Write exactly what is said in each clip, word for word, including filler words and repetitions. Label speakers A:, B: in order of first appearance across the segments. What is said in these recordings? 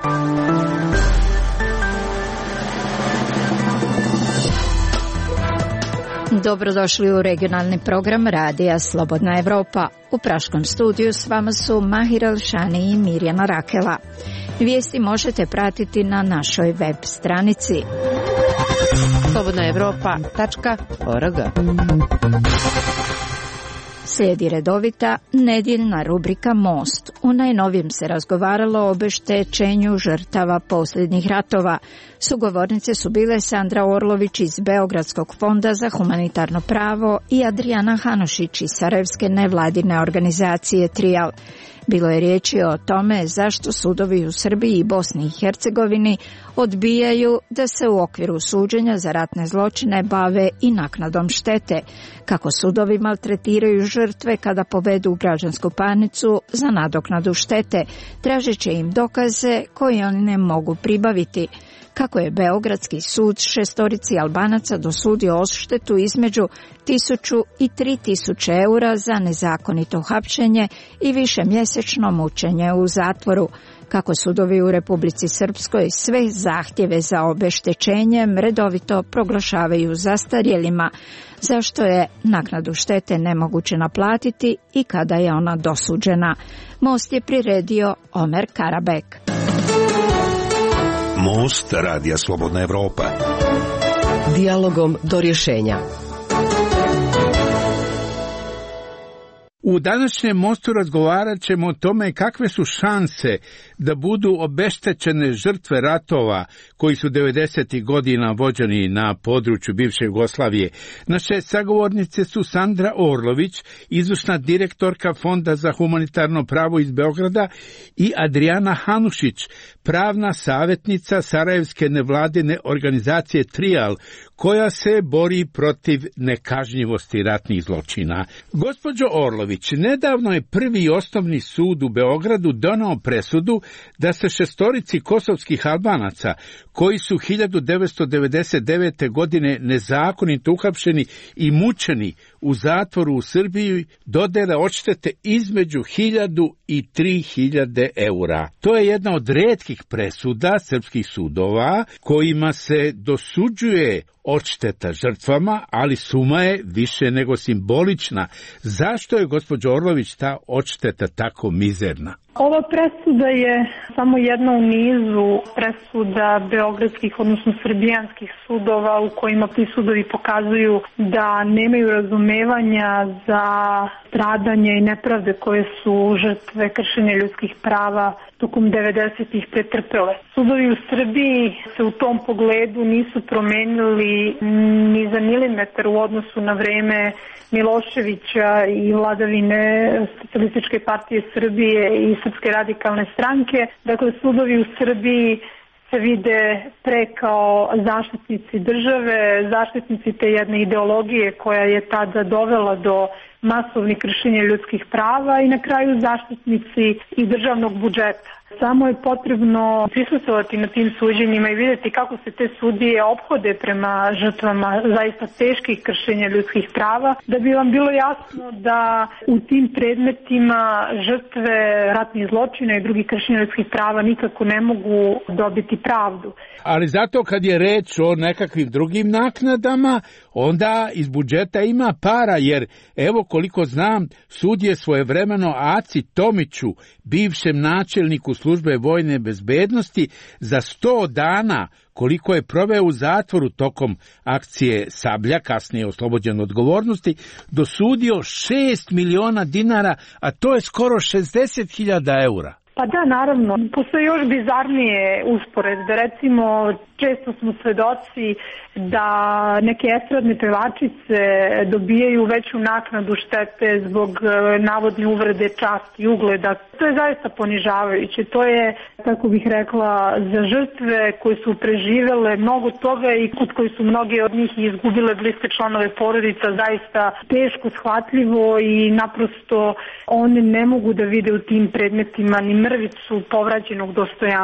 A: Dobrodošli u regionalni program Radija Slobodna Evropa. U praškom studiju s vama su Mahir Elšani i Mirjana Rakela. Vijesti možete pratiti na našoj web stranici slobodna evropa tačka org. Slijedi redovita nedjeljna rubrika Most. U najnovijem se razgovaralo o obeštećenju žrtava posljednjih ratova. Sugovornice su bile Sandra Orlović iz Beogradskog fonda za humanitarno pravo i Adriana Hanušić iz sarajevske nevladine organizacije Trial. Bilo je riječi o tome zašto sudovi u Srbiji i Bosni i Hercegovini odbijaju da se u okviru suđenja za ratne zločine bave i naknadom štete, kako sudovi maltretiraju žrtve kada povedu u građansku parnicu za nadoknadu štete, tražeći im dokaze koje oni ne mogu pribaviti. Kako je Beogradski sud šestorici Albanaca dosudio odštetu između tisuću i tri tisuće eura za nezakonito hapšenje i višemjesečno mučenje u zatvoru. Kako sudovi u Republici Srpskoj sve zahtjeve za obeštećenjem redovito proglašavaju zastarjelima, zašto je naknadu štete nemoguće naplatiti i kada je ona dosuđena. Most je priredio Omer Karabek.
B: Most Radija Slobodna Evropa.
C: Dijalogom do rješenja.
D: U današnjem Mostu razgovarat ćemo o tome kakve su šanse da budu obeštećene žrtve ratova koji su devedesetih godina vođeni na području bivše Jugoslavije. Naše sagovornice su Sandra Orlović, izvršna direktorka Fonda za humanitarno pravo iz Beograda, i Adriana Hanušić, pravna savjetnica sarajevske nevladine organizacije Trial, koja se bori protiv nekažnjivosti ratnih zločina. Gospođo Orlović, nedavno je prvi osnovni sud u Beogradu donao presudu da se šestorici kosovskih Albanaca, koji su hiljadu devetsto devedeset devete. godine nezakonito uhapšeni i mučeni u zatvoru u Srbiji, dodele odštete između hiljadu i tri hiljade eura. To je jedna od retkih presuda srpskih sudova kojima se dosuđuje odšteta žrtvama, ali suma je više nego simbolična. Zašto je, gospođo Orlović, ta odšteta tako mizerna?
E: Ova presuda je samo jedna u nizu presuda beogradskih, odnosno srbijanskih sudova u kojima ti sudovi pokazuju da nemaju razumevanja za stradanje i nepravde koje su žrtve kršenja ljudskih prava tokom devedesetih pretrpele. Sudovi u Srbiji se u tom pogledu nisu promenili ni za milimetar u odnosu na vreme Miloševića i vladavine Socijalističke partije Srbije i Srpske radikalne stranke. Dakle, sudovi u Srbiji se vide pre kao zaštitnici države, zaštitnici te jedne ideologije koja je tada dovela do masovnih kršenja ljudskih prava i na kraju zaštitnici i državnog budžeta. Samo je potrebno prisustvovati na tim suđenjima i vidjeti kako se te sudije ophode prema žrtvama zaista teških kršenja ljudskih prava, da bi vam bilo jasno da u tim predmetima žrtve ratnih zločina i drugih kršenja ljudskih prava nikako ne mogu dobiti pravdu.
D: Ali zato kad je reč o nekakvim drugim naknadama, onda iz budžeta ima para, jer evo koliko znam, sud je svojevremeno Aci Tomiću, bivšem načelniku službe vojne bezbednosti, za sto dana, koliko je proveo u zatvoru tokom akcije Sablja, kasnije oslobođen odgovornosti, dosudio šest miliona dinara, a to je skoro šezdeset hiljada eura.
E: Pa da, naravno. Postoje još bizarnije usporedbe. Recimo, često smo svedoci da neke estradne pevačice dobijaju veću naknadu štete zbog navodne uvrede časti i ugleda. To je zaista ponižavajuće. To je, tako bih rekla, za žrtve koje su preživele mnogo toga i kod koji su mnoge od njih izgubile bliske članove porodica, zaista teško shvatljivo i naprosto one ne mogu da vide u tim predmetima ni mrvicu povraćenog dostojanstva.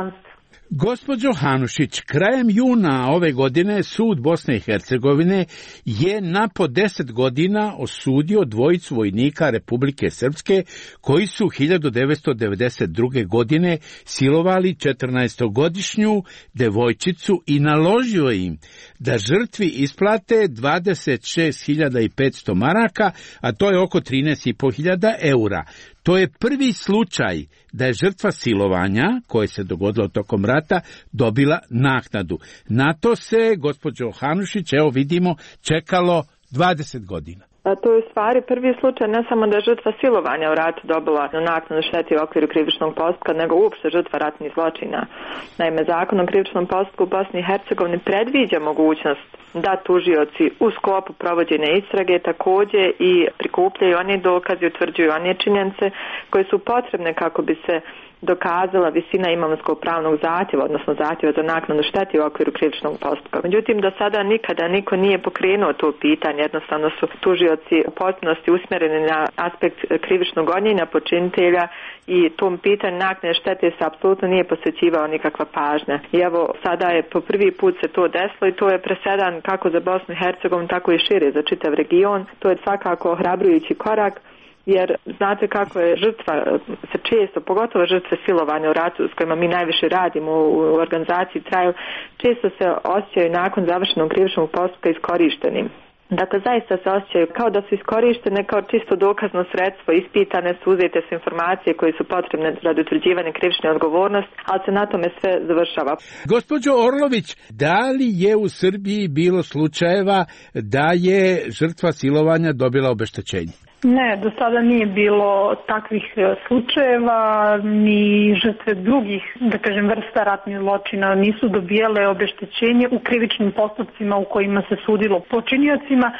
D: Gospođo Hanušić, krajem juna ove godine sud Bosne i Hercegovine je na po deset godina osudio dvojicu vojnika Republike Srpske koji su hiljadu devetsto devedeset druge. godine silovali četrnaestogodišnju devojčicu i naložio im da žrtvi isplate dvadeset šest hiljada petsto maraka, a to je oko trinaest hiljada petsto eura. To je prvi slučaj da je žrtva silovanja, koje se dogodilo tokom rata, dobila naknadu. Na to se, gospođo Hanušić, evo vidimo, čekalo dvadeset godina.
F: A to je u stvari prvi slučaj ne samo da je žrtva silovanja u ratu dobila naknadu štete u okviru krivičnog postupka, nego uopšte žrtva ratnih zločina. Naime, Zakon o krivičnom postupku u Bosni i Hercegovini predviđa mogućnost da tužioci u sklopu provođenja istrage također i prikupljaju one dokaze i utvrđuju one činjenice koje su potrebne kako bi se dokazala visina imovinskog pravnog zahtjeva, odnosno zahtjeva za naknadu štete u okviru krivičnog postupka. Međutim, do sada nikada niko nije pokrenuo to pitanje, jednostavno su tužioci u potpunosti usmjereni na aspekt krivičnog gonjenja počinitelja i tom pitanju naknade štete se apsolutno nije posvećivao nikakva pažnja. I evo, sada je po prvi put se to desilo i to je presedan kako za Bosnu i Hercegovinu, tako i šire za čitav region. To je svakako ohrabrujući korak, jer znate kako je žrtva se često, pogotovo žrtve silovanja u ratu s kojima mi najviše radimo u organizaciji Trial, često se osjećaju nakon završenog krivičnog postupka iskorištenim. Dakle, zaista se osjećaju kao da su iskorištene kao čisto dokazno sredstvo, ispitane su, uzete su informacije koje su potrebne radi utvrđivanja krivične odgovornosti, ali se na tome sve završava.
D: Gospođo Orlović, da li je u Srbiji bilo slučajeva da je žrtva silovanja dobila obeštećenje?
E: Ne, do sada nije bilo takvih slučajeva, ni žrtve drugih, da kažem, vrsta ratnih zločina nisu dobijale obeštećenje u krivičnim postupcima u kojima se sudilo počiniocima,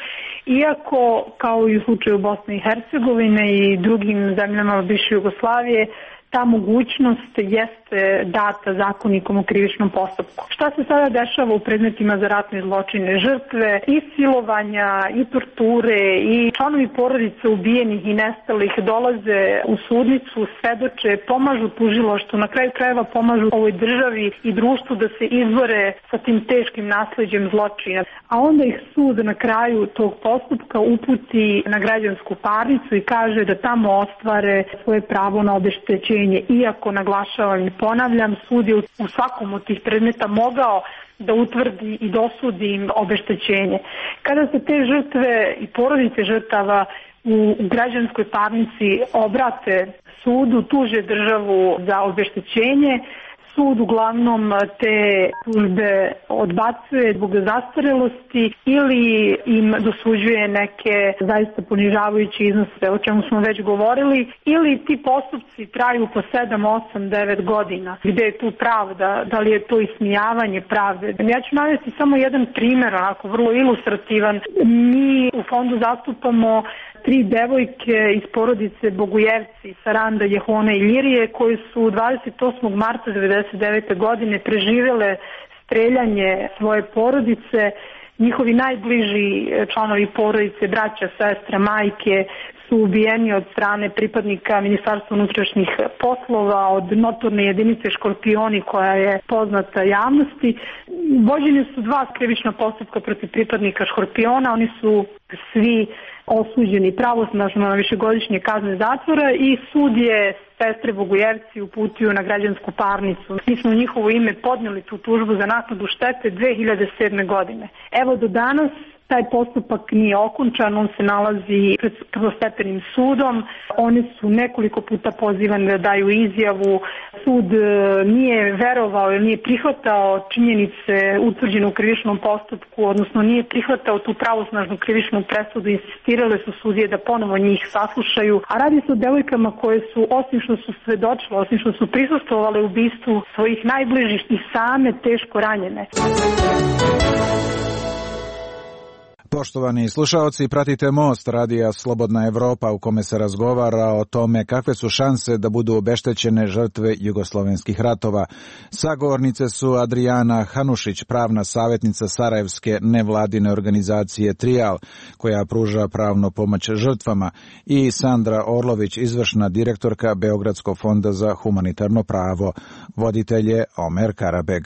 E: iako, kao i u slučaju Bosne i Hercegovine i drugim zemljama bivše Jugoslavije, ta mogućnost jeste data Zakonikom o krivičnom postupku. Šta se sada dešava u predmetima za ratne zločine? Žrtve i silovanja, i torture, i članovi porodice ubijenih i nestalih dolaze u sudnicu, svedoče, pomažu tužilaštvu, na kraju krajeva pomažu ovoj državi i društvu da se izbore sa tim teškim nasleđem zločina. A onda ih sud na kraju tog postupka uputi na građansku parnicu i kaže da tamo ostvare svoje pravo na obeštećenje. Iako, naglašavam i ponavljam, sud je u svakom od tih predmeta mogao da utvrdi i dosudi im obeštećenje. Kada se te žrtve i porodice žrtava u građanskoj parnici obrate sudu, tuže državu za obeštećenje, sud uglavnom te tužbe odbacuje zbog zastarelosti ili im dosuđuje neke zaista ponižavajuće iznose, o čemu smo već govorili, ili ti postupci traju po sedam, osam, devet godina. Gde je tu pravda? Da li je to ismijavanje pravde? Ja ću navesti samo jedan primjer, onako vrlo ilustrativan. Mi u fondu zastupamo tri devojke iz porodice Bogujevci, Saranda, Jehone i Ljirije, koji su dvadeset osmog marta devedeset devete. godine preživjele streljanje svoje porodice. Njihovi najbliži članovi porodice, braća, sestra, majke, su ubijeni od strane pripadnika Ministarstva unutrašnjih poslova, od notorne jedinice Škorpioni koja je poznata javnosti. Vođeni su dva krivična postupka protiv pripadnika Škorpiona, oni su svi osuđeni pravosnažno na višegodišnje kazne zatvora i sud je sestre Bogujevci uputio na građansku parnicu. Mi smo u njihovo ime podnijeli tu tužbu za naknadu štete dve hiljade sedme. godine. Evo do danas taj postupak nije okončan, on se nalazi pred prvostepenim sudom. Oni su nekoliko puta pozivani da daju izjavu. Sud nije verovao ili nije prihvatao činjenice utvrđene u krivičnom postupku, odnosno nije prihvatao tu pravosnažnu krivičnu presudu. Insistirale su sudije da ponovo njih saslušaju. A radi se o devojkama koje su, osim što su svedočile, osim što su prisustvovale ubistvu svojih najbližih, i same teško ranjene.
G: Poštovani slušaoci, pratite Most radija Slobodna Evropa u kome se razgovara o tome kakve su šanse da budu obeštećene žrtve jugoslovenskih ratova. Sagovornice su Adrijana Hanušić, pravna savjetnica Sarajevske nevladine organizacije Trial, koja pruža pravnu pomoć žrtvama, i Sandra Orlović, izvršna direktorka Beogradskog fonda za humanitarno pravo. Voditelj je Omer Karabeg.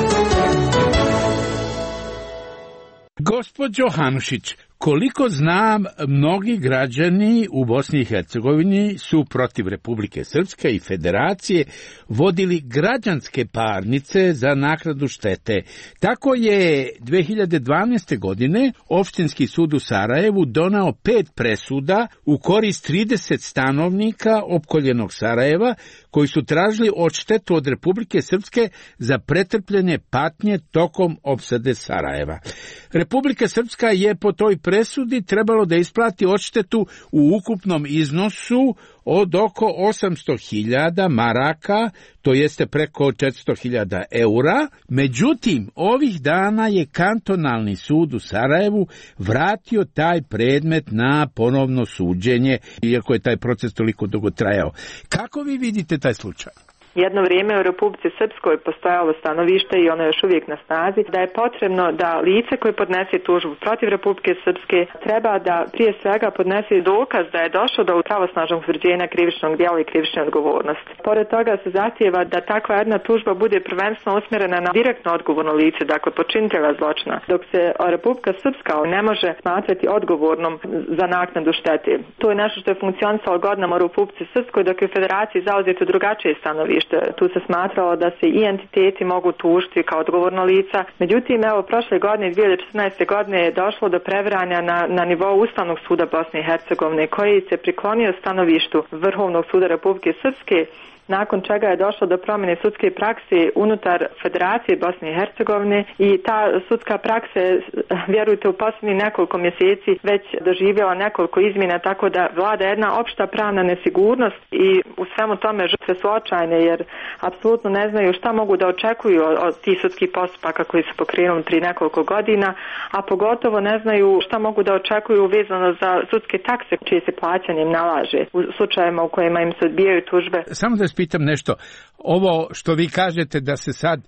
D: Gospođo Hanušić, koliko znam, mnogi građani u Bosni i Hercegovini su protiv Republike Srpske i Federacije vodili građanske parnice za naknadu štete. Tako je dve hiljade dvanaeste. godine Opštinski sud u Sarajevu donao pet presuda u korist trideset stanovnika opkoljenog Sarajeva, koji su tražili odštetu od Republike Srpske za pretrpljene patnje tokom opsade Sarajeva. Republika Srpska je po toj presudi trebalo da isplati odštetu u ukupnom iznosu od oko osamsto hiljada maraka, to jeste preko četiristo hiljada eura. Međutim, ovih dana je kantonalni sud u Sarajevu vratio taj predmet na ponovno suđenje, iako je taj proces toliko dugo trajao. Kako vi vidite taj slučaj?
F: Jedno vrijeme u Republici Srpskoj postojalo stanovište i ono je još uvijek na snazi da je potrebno da lice koje podnese tužbu protiv Republike Srpske treba da prije svega podnese dokaz da je došlo do pravosnažnog utvrđenja krivičnog djela i krivične odgovornosti. Pored toga se zahtijeva da takva jedna tužba bude prvenstveno usmjerena na direktno odgovorno lice, dakle počinitelja zločina, dok se Republika Srpska ne može smatrati odgovornom za naknadu štete. To je nešto što je funkcionisalo godinama u Republici Srpskoj, dok je u Federaciji zauzeto drugačije stanovište. Tu se smatralo da se i entiteti mogu tužiti kao odgovorno lica. Međutim, evo, prošle godine, dvije hiljade četrnaeste. godine, je došlo do previranja na, na nivou Ustavnog suda Bosne i Hercegovine, koji se priklonio stanovištu Vrhovnog suda Republike Srpske, nakon čega je došlo do promjene sudske prakse unutar Federacije Bosne i Hercegovine i ta sudska praksa, vjerujte, u posljednjih nekoliko mjeseci već doživjela nekoliko izmjena, tako da vlada jedna opšta pravna nesigurnost i u svemu tome žrtve su očajne jer apsolutno ne znaju šta mogu da očekuju od, od tih sudskih postupaka koji su pokrenuli prije nekoliko godina, a pogotovo ne znaju šta mogu da očekuju vezano za sudske takse čije se plaćanje im nalaže u slučajevima u kojima im se odbijaju tužbe.
D: Samo da pitam nešto, ovo što vi kažete da se sad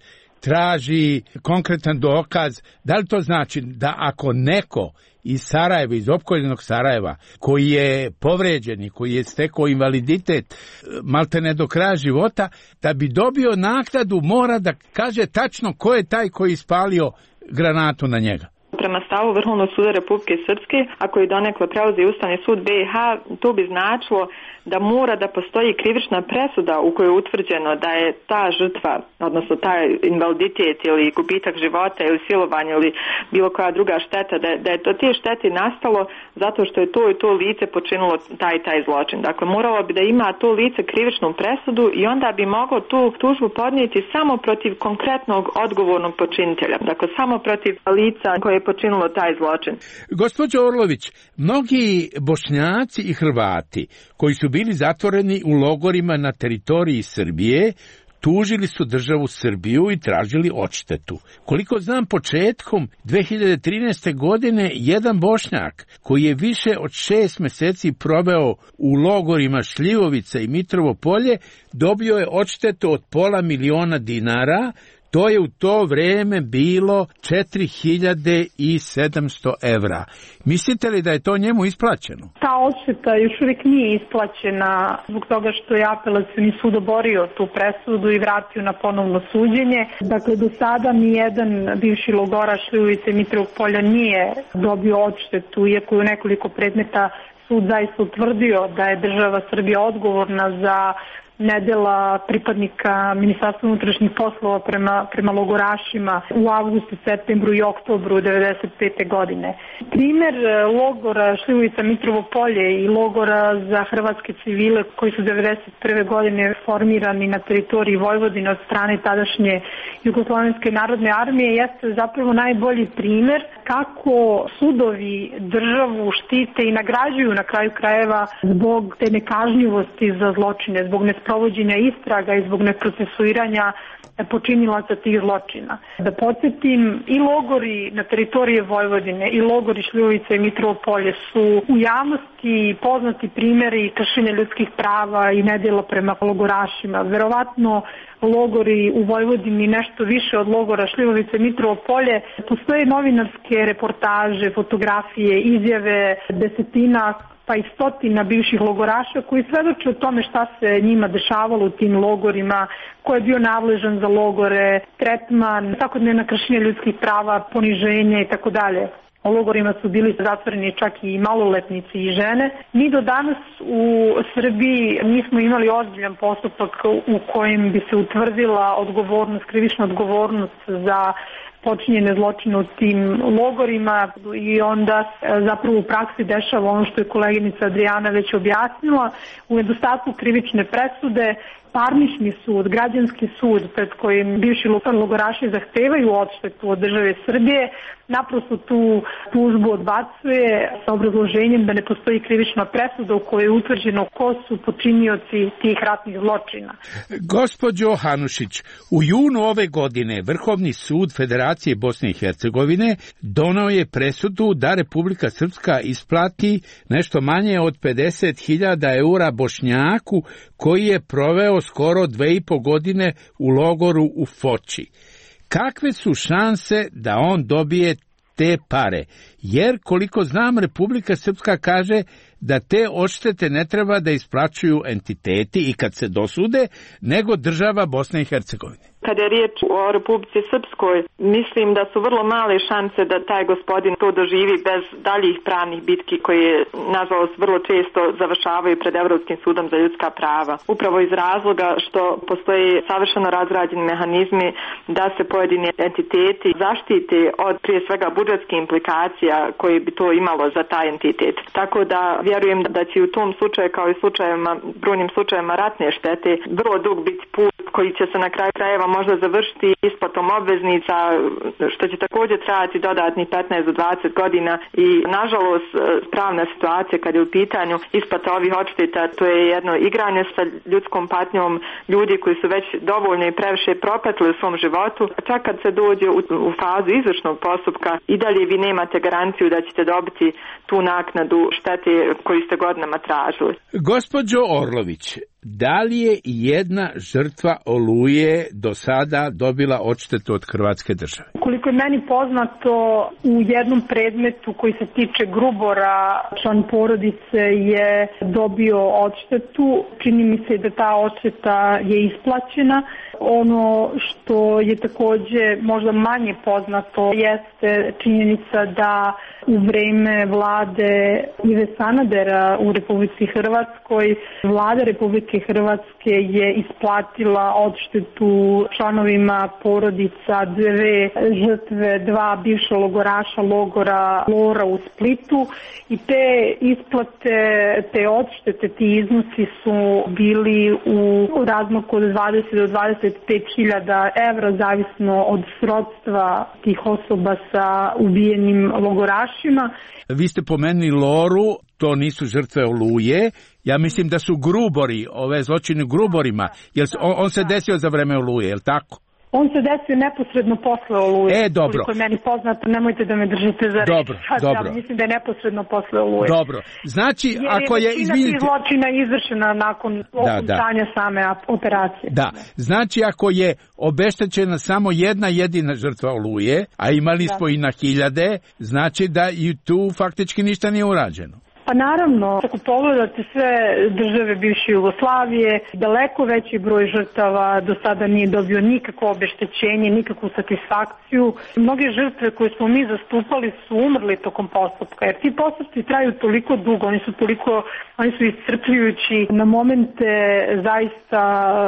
D: traži konkretan dokaz, da li to znači da ako neko iz Sarajeva, iz opkoljenog Sarajeva, koji je povređen i koji je stekao invaliditet maltene do kraja života, da bi dobio naknadu mora da kaže tačno ko je taj koji je ispalio granatu na njega?
F: Prema stavu Vrhovnog suda Republike Srpske, ako je donekle preuzeo Ustavni sud B i H, to bi značilo da mora da postoji krivična presuda u kojoj je utvrđeno da je ta žrtva, odnosno taj invaliditet ili gubitak života ili silovanje ili bilo koja druga šteta, da je, da je to te štete nastalo zato što je to i to lice počinilo taj taj zločin. Dakle, moralo bi da ima to lice krivičnu presudu i onda bi moglo tu tužbu podnijeti samo protiv konkretnog odgovornog počinitelja. Dakle, samo protiv lica koje je počinilo taj zločin.
D: Gospođo Orlović, mnogi Bošnjaci i Hrvati koji su bili zatvoreni u logorima na teritoriji Srbije tužili su državu Srbiju i tražili odštetu. Koliko znam, početkom dve hiljade trinaeste. godine jedan Bošnjak koji je više od šest mjeseci proveo u logorima Šljivovica i Mitrovo Polje dobio je odštetu od pola miliona dinara. To je u to vrijeme bilo četiri hiljade sedamsto evra. Mislite li da je to njemu isplaćeno?
E: Ta odšteta još uvijek nije isplaćena zbog toga što je apelacioni sud oborio tu presudu i vratio na ponovno suđenje. Dakle, do sada nijedan bivši logoraš Šljivovice i Mitrovog Polja nije dobio odštetu, iako je u nekoliko predmeta sud zaista utvrdio da je država Srbija odgovorna za nedjela pripadnika Ministarstva unutrašnjih poslova prema, prema logorašima u avgustu, septembru i oktobru devedeset pete. godine. Primjer logora Šljivovica Mitrovo Polje i logora za hrvatske civile koji su devedeset prve. godine formirani na teritoriji Vojvodine od strane tadašnje Jugoslovenske narodne armije jeste zapravo najbolji primjer kako sudovi državu štite i nagrađuju na kraju krajeva zbog te nekažnjivosti za zločine, zbog nespravedljivosti neprovođenja istraga i zbog neprocesuiranja počinilaca tih zločina. Da podsjetim, i logori na teritorije Vojvodine i logori Šljivovica i Mitrovo Polje su u javnosti poznati primjeri kršenja ljudskih prava i nedjela prema logorašima. Verovatno logori u Vojvodini nešto više od logora Šljivovica i Mitrovo Polje. Postoje novinarske reportaže, fotografije, izjave desetina pa i stotina bivših logoraša koji svedoče o tome šta se njima dešavalo u tim logorima, ko je bio nadležan za logore, tretman, svakodnevna kršenja ljudskih prava, poniženje i tako dalje. U logorima su bili zatvoreni čak i maloletnici i žene. Mi do danas u Srbiji nismo imali ozbiljan postupak u kojem bi se utvrdila odgovornost, krivična odgovornost za počinjene zločine u tim logorima i onda zapravo u praksi dešava ono što je koleginica Adrijana već objasnila. U nedostatku krivične presude parnični sud, građanski sud pred kojim bivši logoraši zahtevaju odštetu od države Srbije, naprosto tu tužbu odbacuje sa obrazloženjem da ne postoji krivična presuda u kojoj je utvrđeno ko su počinioci tih ratnih zločina.
D: Gospođo Hanušić, u junu ove godine Vrhovni sud Federacije Bosne i Hercegovine donao je presudu da Republika Srpska isplati nešto manje od pedeset hiljada eura Bošnjaku koji je proveo skoro dve i po godine u logoru u Foči. Kakve su šanse da on dobije te pare? Jer, koliko znam, Republika Srpska kaže da te odštete ne treba da isplaćuju entiteti i kad se dosude, nego država Bosne i Hercegovine.
F: Kada je riječ o Republici Srpskoj, mislim da su vrlo male šanse da taj gospodin to doživi bez daljih pravnih bitki koje, nažalost, vrlo često završavaju pred Evropskim sudom za ljudska prava. Upravo iz razloga što postoji savršeno razrađeni mehanizmi da se pojedini entiteti zaštite od prije svega budžetskih implikacija koje bi to imalo za taj entitet. Tako da vjerujem da će u tom slučaju, kao i slučajevima, brojnim slučajevima ratne štete, vrlo dug biti put koji će se na kraju krajeva možda završiti isplatom obveznica, što će također trajati dodatnih petnaest do dvadeset godina i nažalost pravna situacija kad je u pitanju isplata ovih odšteta, to je jedno igranje sa ljudskom patnjom ljudi koji su već dovoljno i previše propatili u svom životu. Čak kad se dođe u, u fazu izvršnog postupka i dalje vi nemate garanciju da ćete dobiti tu naknadu štete koju ste godinama tražili.
D: Gospođo Orlović, da li je jedna žrtva Oluje do sada dobila odštetu od Hrvatske države?
E: Koliko je meni poznato, u jednom predmetu koji se tiče Grubora, član porodice je dobio odštetu. Čini mi se da ta odšteta je isplaćena. Ono što je također možda manje poznato jeste činjenica da u vreme vlade Ive Sanadera u Republici Hrvatskoj, vlada Republike Hrvatske je isplatila odštetu članovima porodica dve žrtve, dva bivša logoraša logora Lora u Splitu i te isplate, te odštete, ti iznosi su bili u razmaku od dvadeset do dvadeset pet hiljada evra, zavisno od srodstva tih osoba sa ubijenim logorašima.
D: Vi ste pomenuli Loru, to nisu žrtve Oluje. Ja mislim da su Grubori, ove zločine Gruborima, jer on, on se desio za vreme Oluje, je li tako?
E: On se desio neposredno posle Oluje.
D: E, dobro.
E: Koliko je meni poznato, nemojte da me držite za reč.
D: Dobro,
E: Sad,
D: dobro.
E: Ja mislim da je neposredno posle Oluje.
D: Dobro. Znači,
E: jer
D: ako je,
E: većina
D: izvinite...
E: tih zločina izvršena nakon okončanja same operacije.
D: Da, znači ako je obeštećena samo jedna jedina žrtva Oluje, a imali smo i na hiljade, znači da i tu faktički ništa nije urađeno.
E: Pa naravno, ako pogledate sve države bivše Jugoslavije, daleko veći broj žrtava do sada nije dobio nikakvo obeštećenje, nikakvu satisfakciju. Mnoge žrtve koje smo mi zastupali su umrli tokom postupka, jer ti postupci traju toliko dugo, oni su toliko, oni su iscrpljujući, na momente zaista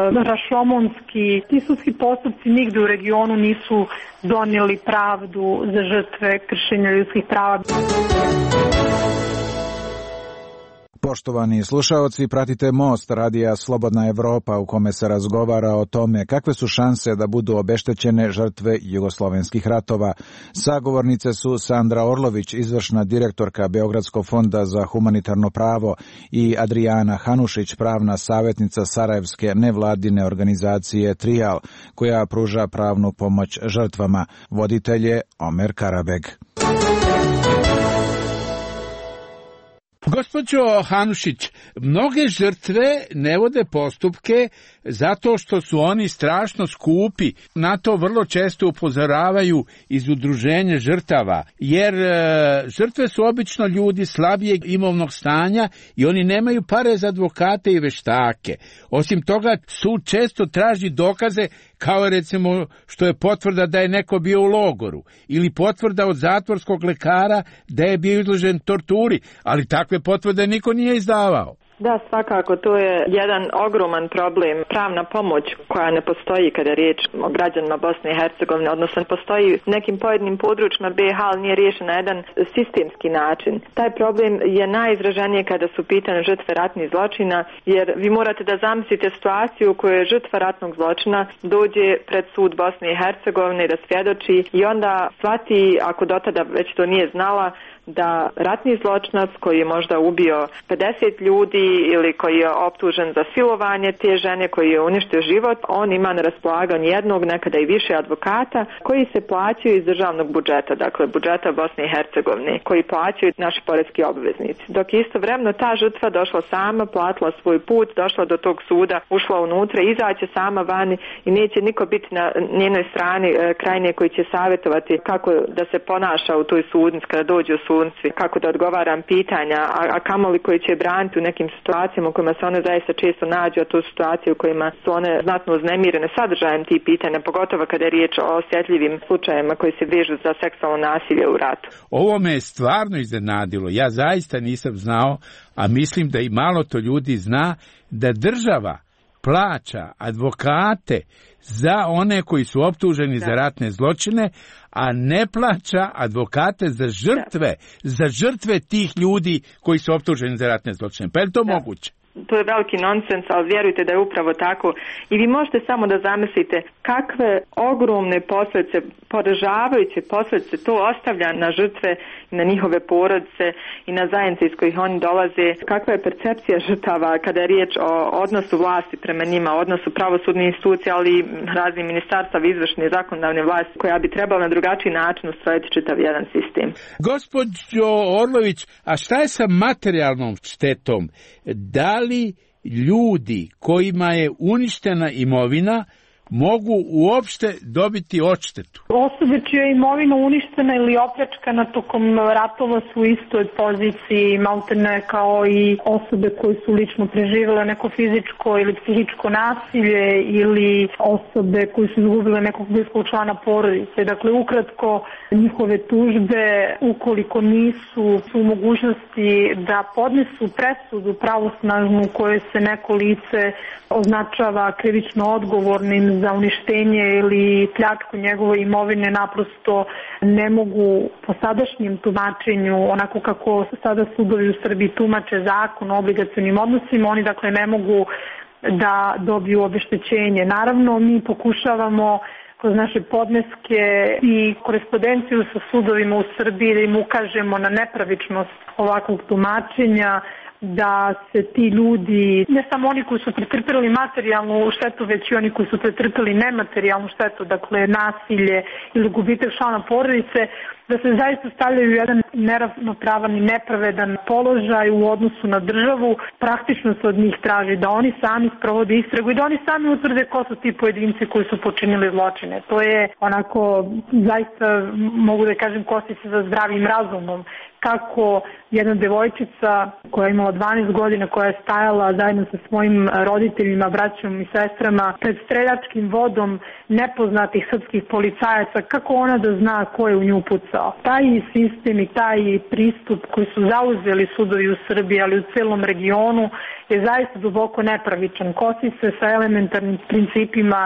E: rašomonski. Ti sudski postupci nigde u regionu nisu donijeli pravdu za žrtve kršenja ljudskih prava.
G: Poštovani slušaoci, pratite Most radija Slobodna Evropa u kome se razgovara o tome kakve su šanse da budu obeštećene žrtve jugoslovenskih ratova. Sagovornice su Sandra Orlović, izvršna direktorka Beogradskog fonda za humanitarno pravo, i Adrijana Hanušić, pravna savjetnica sarajevske nevladine organizacije Trijal, koja pruža pravnu pomoć žrtvama. Voditelj je Omer Karabeg.
D: Gospođo Hanušić, mnoge žrtve ne vode postupke zato što su oni strašno skupi. Na to vrlo često upozoravaju iz udruženja žrtava, jer e, žrtve su obično ljudi slabijeg imovnog stanja i oni nemaju pare za advokate i veštake. Osim toga, sud često traži dokaze, kao recimo što je potvrda da je neko bio u logoru ili potvrda od zatvorskog lekara da je bio izložen torturi, ali takve potvrde niko nije izdavao.
F: Da, svakako, to je jedan ogroman problem. Pravna pomoć koja ne postoji kada je riječ o građanima Bosne i Hercegovine, odnosno postoji u nekim pojedinim područjima B iH, ali nije riješen na jedan sistemski način. Taj problem je najizraženiji kada su pitane žrtve ratnih zločina, jer vi morate da zamislite situaciju u kojoj žrtva ratnog zločina dođe pred sud Bosne i Hercegovine da svjedoči i onda shvati, ako do tada već to nije znala, da ratni zločinac koji je možda ubio pedeset ljudi ili koji je optužen za silovanje te žene, koji je uništio život, on ima na raspolaganju jednog, nekada i više advokata koji se plaćaju iz državnog budžeta, dakle budžeta Bosne i Hercegovine, koji plaćaju naši poreski obveznici. Dok istovremeno ta žrtva došla sama, platila svoj put, došla do tog suda, ušla unutra, izaće sama vani i neće niko biti na njenoj strani krajnje koji će savjetovati kako da se ponaša u toj sudnici kada dođe u sudnici, kako da odgovaram pitanja, a, a kamoli koji će braniti u nekim situacijama u kojima se one zaista često nađu, a to su situacije u kojima su one znatno uznemirene sadržajem tih pitanja, pogotovo kada je riječ o osjetljivim slučajevima koji se vežu za seksualno nasilje u ratu.
D: Ovo me je stvarno iznenadilo. Ja zaista nisam znao, a mislim da i malo to ljudi zna, da država plaća advokate za one koji su optuženi da. za ratne zločine, a ne plaća advokate za žrtve, da. za žrtve tih ljudi koji su optuženi za ratne zločine. Pa je li to da. moguće?
F: To je veliki nonsens, ali vjerujte da je upravo tako. I vi možete samo da zamislite kakve ogromne posljedice, poražavajuće posljedice to ostavlja na žrtve i na njihove porodice i na zajednice iz kojih oni dolaze. Kakva je percepcija žrtava kada je riječ o odnosu vlasti prema njima, odnosu pravosudnih institucija, ali i raznih ministarstava, izvršne i zakonodavne vlasti, koja bi trebala na drugačiji način ustrojiti čitav jedan sistem.
D: Gospođo Orlović, a šta je sa materijalnom štetom? Da li ljudi kojima je uništena imovina mogu uopšte dobiti odštetu?
E: Osobe čija je imovina uništena ili opljačkana tokom ratova su u istoj poziciji, maltene kao i osobe koje su lično preživjele neko fizičko ili psihičko nasilje ili osobe koje su izgubile nekog bliskog člana porodice. Dakle, ukratko, njihove tužbe, ukoliko nisu u mogućnosti da podnesu presudu pravosnažnu u kojoj se neko lice označava krivično odgovornim za uništenje ili pljačku njegove imovine, naprosto ne mogu po sadašnjem tumačenju, onako kako sada sudovi u Srbiji tumače zakon o obligacionim odnosima, oni dakle ne mogu da dobiju obeštećenje. Naravno, mi pokušavamo kroz naše podneske i korespondenciju sa sudovima u Srbiji da im ukažemo na nepravičnost ovakvog tumačenja, da se ti ljudi, ne samo oni koji su pretrpeli materijalnu štetu, već i oni koji su pretrpeli nematerijalnu štetu, dakle nasilje ili gubitak člana porodice, da se zaista stavljaju u jedan neravnopravan i nepravedan položaj u odnosu na državu. Praktično se od njih traži da oni sami sprovode istragu i da oni sami utvrde ko su ti pojedinci koji su počinili zločine. To je onako, zaista mogu da kažem, kosi se za zdravim razumom. Kako jedna devojčica koja je imala dvanaest godina, koja je stajala zajedno sa svojim roditeljima, braćom i sestrama pred streljačkim vodom nepoznatih srpskih policajaca, kako ona da zna ko je u nju pucao? Taj sistem i taj pristup koji su zauzeli sudovi u Srbiji, ali u celom regionu, je zaista duboko nepravičan. Kosi se sa elementarnim principima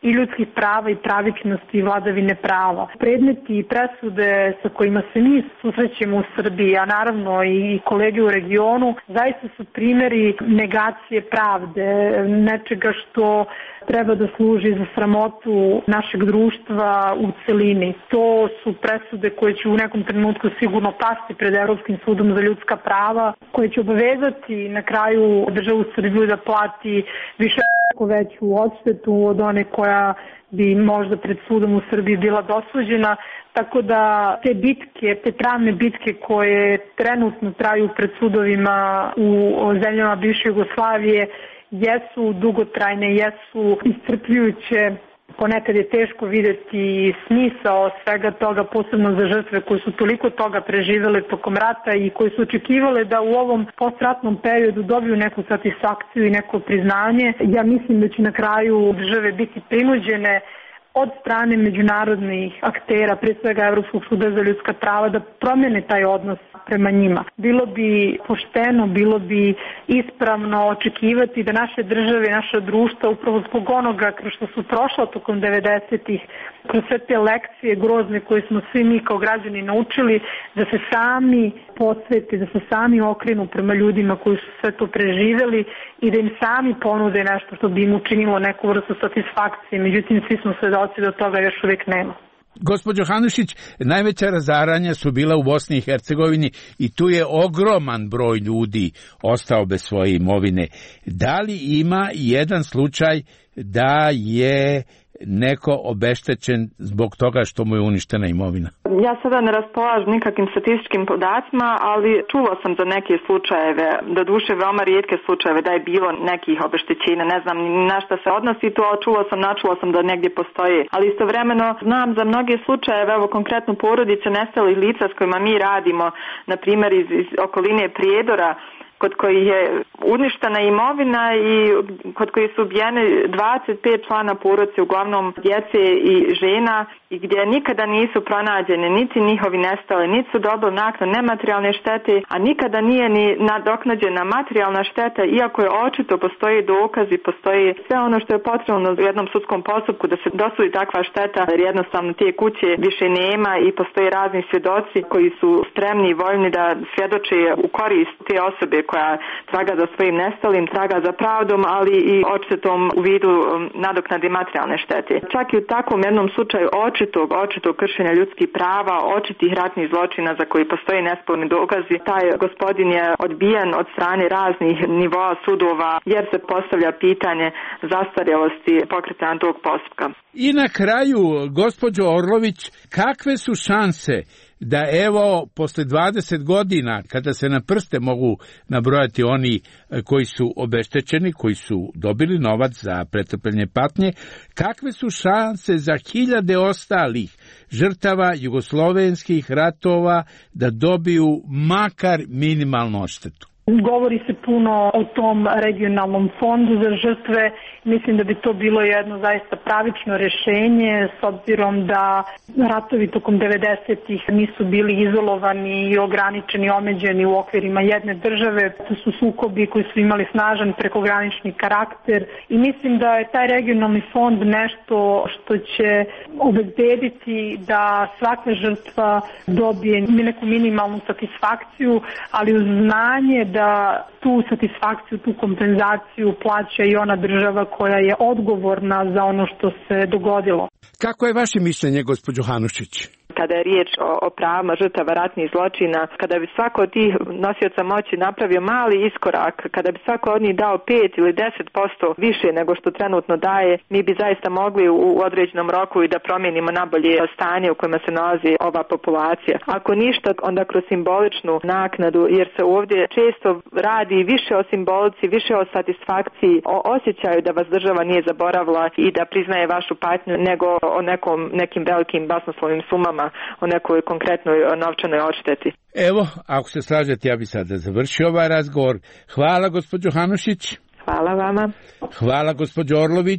E: i ljudskih prava i pravičnosti i vladavine prava. Predmeti i presude sa kojima se mi susrećemo u Srbiji, a naravno i kolege u regionu, zaista su primjeri negacije pravde, nečega što treba da služi za sramotu našeg društva u celini. To su presude koje će u nekom trenutku sigurno pasti pred Evropskim sudom za ljudska prava, koje će obavezati na kraju državu Srbiju da plati više veću odštetu od one koja bi možda pred sudom u Srbiji bila dosuđena, tako da te bitke, te pravne bitke koje trenutno traju pred sudovima u zemljama bivše Jugoslavije jesu dugotrajne, jesu iscrpljujuće. Ponekad je teško videti smisao svega toga, posebno za žrtve koje su toliko toga preživele tokom rata i koje su očekivale da u ovom postratnom periodu dobiju neku satisfakciju i neko priznanje. Ja mislim da će na kraju države biti prinuđene od strane međunarodnih aktera, pre svega Evropskog suda za ljudska prava, da promene taj odnos prema njima. Bilo bi pošteno, bilo bi ispravno očekivati da naše države, naša društva, upravo zbog onoga kroz što su prošla tokom devedesetih, kroz sve te lekcije grozne koje smo svi mi kao građani naučili, da se sami posvete, da se sami okrenu prema ljudima koji su sve to preživeli i da im sami ponude nešto što bi im učinilo neku vrstu satisfakcije. Međutim, svi smo svedoci da toga još uvijek nema.
D: Gospođo Hanušić, najveća razaranja su bila u Bosni i Hercegovini i tu je ogroman broj ljudi ostao bez svoje imovine. Da li ima jedan slučaj da je neko obeštećen zbog toga što mu je uništena imovina?
F: Ja sada ne raspolažem nikakvim statističkim podacima, ali čula sam za neke slučajeve, doduše veoma rijetke slučajeve da je bilo nekih obeštećenja, ne znam na šta se odnosi to, ali čula sam, načula sam da negdje postoji. Ali istovremeno znam za mnoge slučajeve, evo konkretno porodice nestalih lica s kojima mi radimo, na primjer iz, iz okoline Prijedora, kod koji je uništena imovina i kod koji su ubijene dvadeset pet člana porodice, uglavnom djece i žena, i gdje nikada nisu pronađene niti njihovi nestali, niti su dobili naknadu nematerijalne štete, a nikada nije ni nadoknađena materijalna šteta, iako je očito postoji dokazi, postoji sve ono što je potrebno u jednom sudskom postupku da se dosudi takva šteta, jer jednostavno te kuće više nema i postoje razni svjedoci koji su spremni i voljni da svjedoče u korist te osobe koja traga za svojim nestalim, traga za pravdom, ali i odštetom u vidu nadoknade materijalne štete. Čak i u takvom jednom slučaju očitog, očitog kršenja ljudskih prava, očitih ratnih zločina za koji postoji nesporni dokazi, taj gospodin je odbijen od strane raznih nivoa sudova jer se postavlja pitanje zastarjelosti pokretanja tog postupka.
D: I na kraju, gospođo Orlović, kakve su šanse da evo posle dvadeset godina, kada se na prste mogu nabrojati oni koji su obeštećeni, koji su dobili novac za pretrpljenje patnje, kakve su šanse za hiljade ostalih žrtava jugoslovenskih ratova da dobiju makar minimalnu odštetu?
E: Govori se puno o tom regionalnom fondu za žrtve. Mislim da bi to bilo jedno zaista pravično rješenje, s obzirom da ratovi tokom devedesetih nisu bili izolovani i ograničeni, omeđeni u okvirima jedne države. To su sukobi koji su imali snažan prekogranični karakter i mislim da je taj regionalni fond nešto što će obezbediti da svaka žrtva dobije neku minimalnu satisfakciju, ali uz znanje da tu satisfakciju, tu kompenzaciju plaća i ona država koja je odgovorna za ono što se dogodilo.
D: Kako je vaše mišljenje, gospođo Hanušić?
F: Kada je riječ o, o pravima žrtava ratnih zločina, kada bi svako od tih nosioca moći napravio mali iskorak, kada bi svako od njih dao pet ili deset posto više nego što trenutno daje, mi bi zaista mogli u, u određenom roku i da promijenimo nabolje stanje u kojima se nalazi ova populacija. Ako ništa, onda kroz simboličnu naknadu, jer se ovdje često radi više o simbolici, više o satisfakciji, o osjećaju da vas država nije zaboravila i da priznaje vašu patnju, nego o nekom, nekim velikim basnoslovnim sumama, o nekoj konkretnoj novčanoj odšteti.
D: Evo, ako se slažete, ja bi sada završio ovaj razgovor. Hvala, gospođo Hanušić.
F: Hvala vama.
D: Hvala, gospođo Orlović.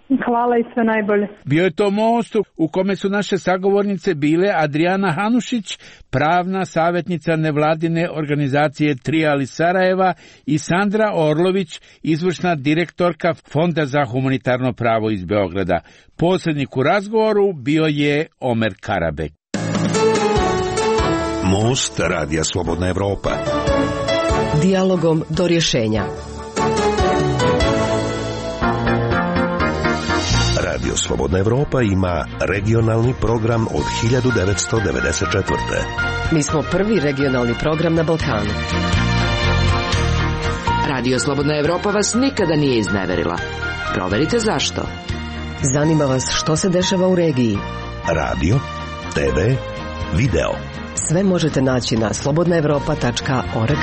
E: Hvala i sve najbolje.
D: Bio je to most u kome su naše sagovornice bile Adriana Hanušić, pravna savjetnica nevladine organizacije Trijal iz Sarajeva, i Sandra Orlović, izvršna direktorka Fonda za humanitarno pravo iz Beograda. Posrednik u razgovoru bio je Omer Karabek.
B: Most Radija Slobodna Evropa.
C: Dijalogom do rješenja.
B: Radio Slobodna Evropa ima regionalni program od hiljadu devetsto devedeset četvrte.
C: Mi smo prvi regionalni program na Balkanu.
H: Radio Slobodna Evropa vas nikada nije izneverila. Proverite zašto.
C: Zanima vas što se dešava u regiji.
B: Radio, te ve, video.
C: Sve možete naći na slobodna evropa tačka org.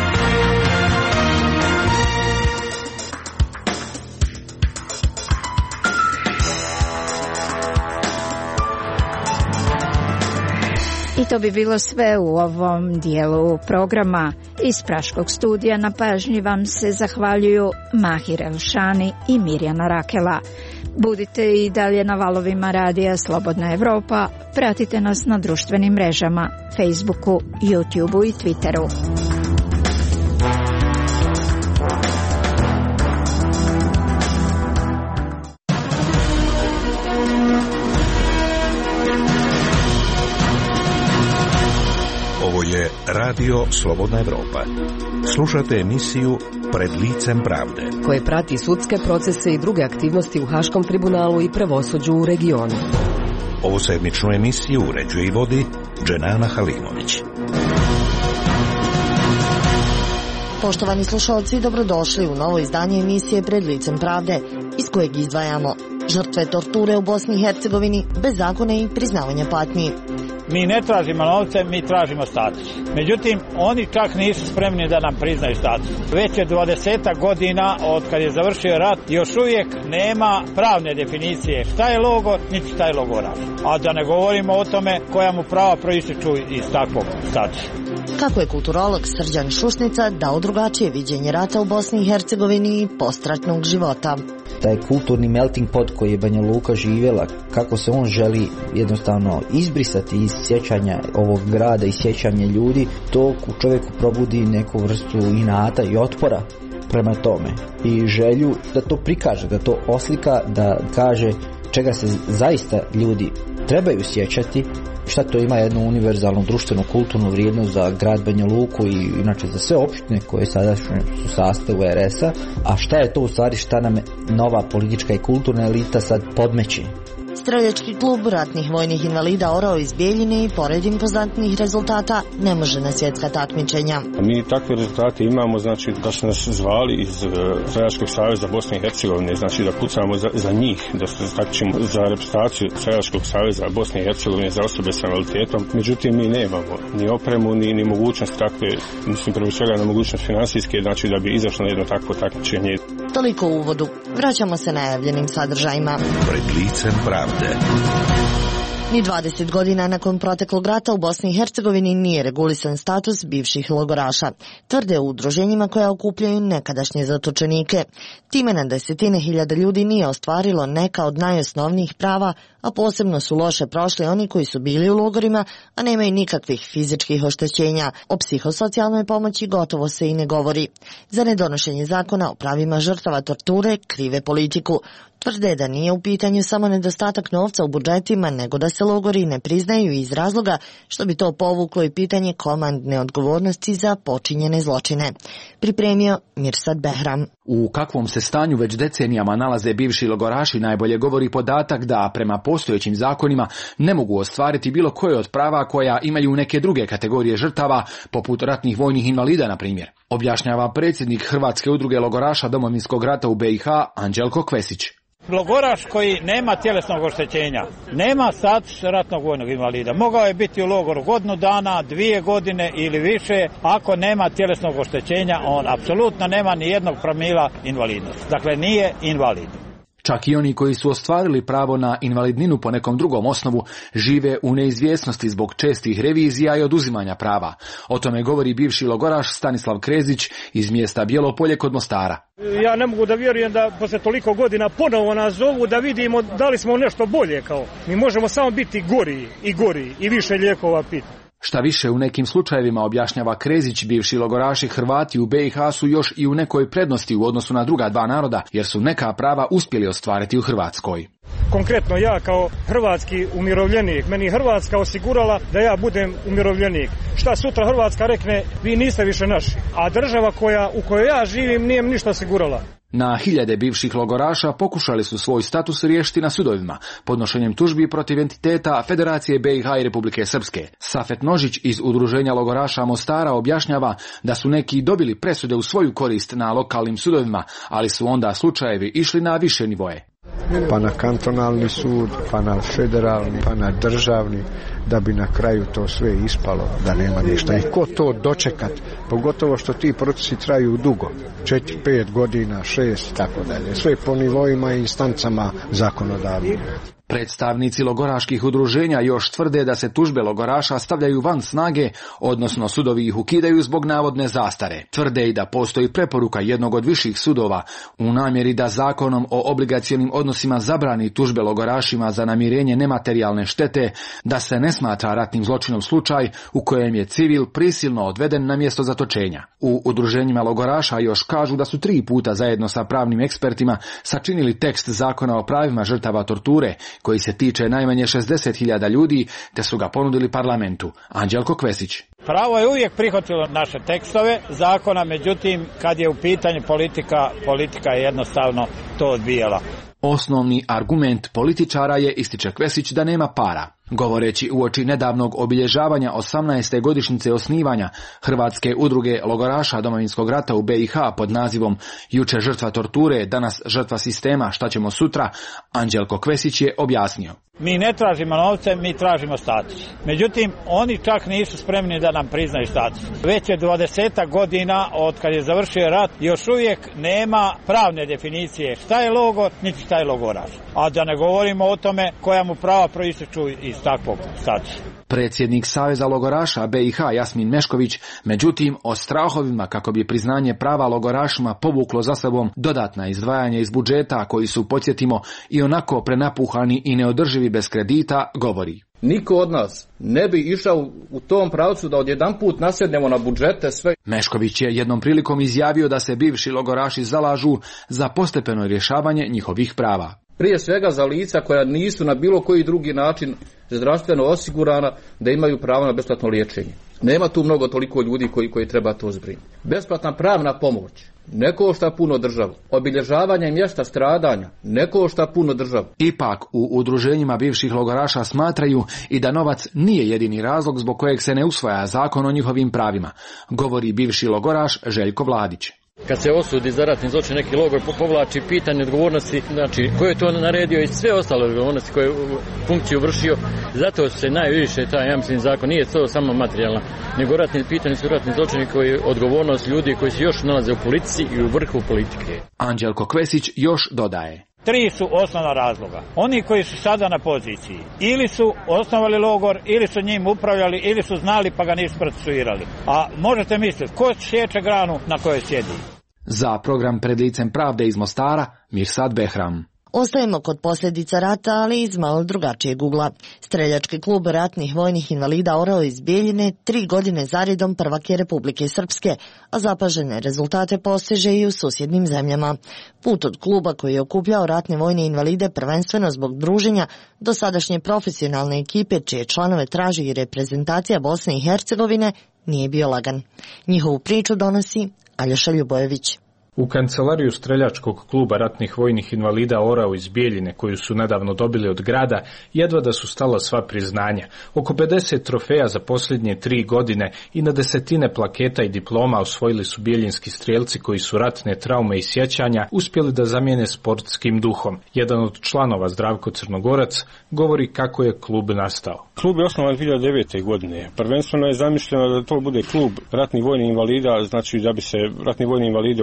A: I to bi bilo sve u ovom dijelu programa. Iz Praškog studija na pažnji vam se zahvaljuju Mahir Elšani i Mirjana Rakela. Budite i dalje na valovima radija Slobodna Evropa. Pratite nas na društvenim mrežama, Facebooku, YouTubeu i Twitteru.
B: Ovo je Radio Slobodna Evropa. Slušate emisiju Pred licem pravde,
C: koje prati sudske procese i druge aktivnosti u Haškom tribunalu i pravosuđu u regionu.
B: Ovu sedmičnu emisiju uređuje i vodi Dženana Halimović.
I: Poštovani slušalci, dobrodošli u novo izdanje emisije Pred licem pravde, iz kojeg izdvajamo žrtve torture u Bosni i Hercegovini, bezakonje i priznavanja patnji.
J: Mi ne tražimo novce, mi tražimo status. Međutim, oni čak nisu spremni da nam priznaju status. Već je dvadesetak godina od kad je završio rat, još uvijek nema pravne definicije šta je logor, niti šta je logoraš. A da ne govorimo o tome koja mu prava proističu iz takvog statusa.
I: Kako je kulturolog Srđan Šušnica dao drugačije viđenje rata u Bosni i Hercegovini i postratnog života.
K: Taj kulturni melting pot koji je Banja Luka živjela, kako se on želi jednostavno izbrisati iz sjećanja ovog grada i sjećanja ljudi, to u čovjeku probudi neku vrstu inata i otpora prema tome i želju da to prikaže, da to oslika, da kaže čega se zaista ljudi trebaju sjećati, šta to ima jednu univerzalnu društvenu kulturnu vrijednost za grad Banja Luku i inače za sve opštine koje sada su sastavu er es a, a šta je to u stvari, šta nam nova politička i kulturna elita sad podmeće.
I: Streljački klub ratnih vojnih invalida Orao iz Bijeljine i pored impozantnih rezultata ne može na svjetska takmičenja.
L: Mi takve rezultate imamo, znači da su nas zvali iz Streljačkog saveza Bosne i Hercegovine, znači da pucamo za, za njih, da se takmičimo za reprezentaciju Streljačkog saveza Bosne i Hercegovine za osobe s invaliditetom. Međutim, mi nemamo ni opremu, ni, ni mogućnost takve, mislim prvo svega na mogućnost finansijske, znači da bi izašlo na jedno takvo takmičenje.
I: Toliko u uvodu. Vraćamo se najavljenim sadržajima.
B: Pred licem pravde.
I: Ni dvadeset godina nakon proteklog rata u Bosni i Hercegovini nije regulisan status bivših logoraša, tvrde u udruženjima koja okupljaju nekadašnje zatočenike. Time na desetine hiljada ljudi nije ostvarilo neka od najosnovnijih prava, a posebno su loše prošli oni koji su bili u logorima, a nemaju nikakvih fizičkih oštećenja. O psihosocijalnoj pomoći gotovo se i ne govori. Za nedonošenje zakona o pravima žrtava torture krive politiku. Tvrde da nije u pitanju samo nedostatak novca u budžetima, nego da se logori ne priznaju iz razloga što bi to povuklo i pitanje komandne odgovornosti za počinjene zločine. Pripremio Mirsad Behram.
M: U kakvom se stanju već decenijama nalaze bivši logoraši najbolje govori podatak da prema postojećim zakonima ne mogu ostvariti bilo koje od prava koja imaju neke druge kategorije žrtava, poput ratnih vojnih invalida, na primjer. Objašnjava predsjednik Hrvatske udruge logoraša Domovinskog rata u be i ha Anđelko Kvesić.
J: Logoraš koji nema tjelesnog oštećenja, nema status ratnog vojnog invalida. Mogao je biti u logoru godinu dana, dvije godine ili više. Ako nema tjelesnog oštećenja, on apsolutno nema ni jednog promila invalidnosti. Dakle, nije invalid.
M: Čak i oni koji su ostvarili pravo na invalidninu po nekom drugom osnovu žive u neizvjesnosti zbog čestih revizija i oduzimanja prava. O tome govori bivši logoraš Stanislav Krezić iz mjesta Bijelo Polje kod Mostara.
N: Ja ne mogu da vjerujem da posle toliko godina ponovo nas zovu da vidimo da li smo nešto bolje kao. Mi možemo samo biti gori i gori i više lijekova piti.
M: Šta više, u nekim slučajevima, objašnjava Krezić, bivši logoraši Hrvati u B i H su još i u nekoj prednosti u odnosu na druga dva naroda, jer su neka prava uspjeli ostvariti u Hrvatskoj.
N: Konkretno ja kao hrvatski umirovljenik, meni Hrvatska osigurala da ja budem umirovljenik. Šta sutra Hrvatska rekne, vi niste više naši, a država koja, u kojoj ja živim nije mi ništa osigurala.
M: Na hiljade bivših logoraša pokušali su svoj status riješiti na sudovima, podnošenjem tužbi protiv entiteta Federacije B i H i Republike Srpske. Safet Nožić iz Udruženja logoraša Mostara objašnjava da su neki dobili presude u svoju korist na lokalnim sudovima, ali su onda slučajevi išli na više nivoje.
O: Pa na kantonalni sud, pa na federalni, pa na državni, da bi na kraju to sve ispalo, da nema ništa. I ko to dočekat, pogotovo što ti procesi traju dugo, četiri, pet godina, šest, tako dalje, sve po nivoima i instancama zakonodavnih.
M: Predstavnici logoraških udruženja još tvrde da se tužbe logoraša stavljaju van snage, odnosno sudovi ih ukidaju zbog navodne zastare. Tvrde i da postoji preporuka jednog od viših sudova u namjeri da zakonom o obligacionim odnosima zabrani tužbe logorašima za namirenje nematerijalne štete, da se ne smatra ratnim zločinom slučaj u kojem je civil prisilno odveden na mjesto zatočenja. U udruženjima logoraša još kažu da su tri puta zajedno sa pravnim ekspertima sačinili tekst zakona o pravima žrtava torture, koji se tiče najmanje šezdeset hiljada ljudi, te su ga ponudili parlamentu. Anđelko Kvesić.
J: Pravo je uvijek prihvatilo naše tekstove zakona, međutim, kad je u pitanju politika, politika je jednostavno to odbijala.
M: Osnovni argument političara je, ističe Kvesić, da nema para. Govoreći uoči nedavnog obilježavanja osamnaeste godišnjice osnivanja Hrvatske udruge logoraša Domovinskog rata u B i H pod nazivom Juče žrtva torture, danas žrtva sistema, šta ćemo sutra, Anđelko Kvesić je objasnio.
J: Mi ne tražimo novce, mi tražimo status. Međutim, oni čak nisu spremni da nam priznaju status. Već je dvadesetak godina od kad je završio rat, još uvijek nema pravne definicije šta je logor, niti šta je logoraš. A da ne govorimo o tome koja mu prava proističu iz takvog statusa.
M: Predsjednik Saveza logoraša B i H Jasmin Mešković, međutim, o strahovima kako bi priznanje prava logorašima povuklo za sobom dodatna izdvajanja iz budžeta koji su, podsjetimo, i onako prenapuhani i neodrživi bez kredita, govori.
P: Niko od nas ne bi išao u tom pravcu da odjedanput nasjednemo na budžete sve.
M: Mešković je jednom prilikom izjavio da se bivši logoraši zalažu za postepeno rješavanje njihovih prava.
P: Prije svega za lica koja nisu na bilo koji drugi način zdravstveno osigurana da imaju pravo na besplatno liječenje. Nema tu mnogo toliko ljudi koji, koji treba to zbrinuti. Besplatna pravna pomoć ne košta puno državu. Obilježavanje mjesta stradanja ne košta puno državu.
M: Ipak u udruženjima bivših logoraša smatraju i da novac nije jedini razlog zbog kojeg se ne usvaja zakon o njihovim pravima, govori bivši logoraš Željko Vladić.
Q: Kad se osudi za ratni zločin neki logor, povlači pitanje odgovornosti, znači ko je to naredio i sve ostale odgovornosti koje je funkciju vršio. Zato se najviše taj, ja mislim, zakon nije to samo materijalna, nego ratni pitanje su ratni zločini koji je odgovornost ljudi koji se još nalaze u politici i u vrhu politike.
M: Anđelko Kvesić još dodaje.
J: Tri su osnovna razloga. Oni koji su sada na poziciji ili su osnovali logor, ili su njim upravljali, ili su znali pa ga nisu procesuirali. A možete misliti, ko sječe granu na kojoj sjedi?
M: Za program Pred licem pravde iz Mostara, Mirsad Behram.
I: Ostajemo kod posljedica rata, ali iz malo drugačijeg ugla. Streljački klub ratnih vojnih invalida Orao iz Bijeljine tri godine zaredom prvak je Republike Srpske, a zapažene rezultate postiže i u susjednim zemljama. Put od kluba koji je okupljao ratne vojne invalide prvenstveno zbog druženja do sadašnje profesionalne ekipe čije članove traži i reprezentacija Bosne i Hercegovine nije bio lagan. Njihovu priču donosi Aljoša Ljubojević.
R: U kancelariju streljačkog kluba ratnih vojnih invalida Orao iz Bijeljine, koju su nedavno dobili od grada, jedva da su stala sva priznanja. Oko pedeset trofeja za posljednje tri godine i na desetine plaketa i diploma osvojili su bijeljinski strijelci koji su ratne traume i sjećanja uspjeli da zamijene sportskim duhom. Jedan od članova, Zdravko Crnogorac, govori kako je klub nastao.
L: Klub je osnovan hiljadu devete. godine. Prvenstveno je zamišljeno da to bude klub ratnih vojnih invalida, znači da bi se ratni vojni invalidi okupljali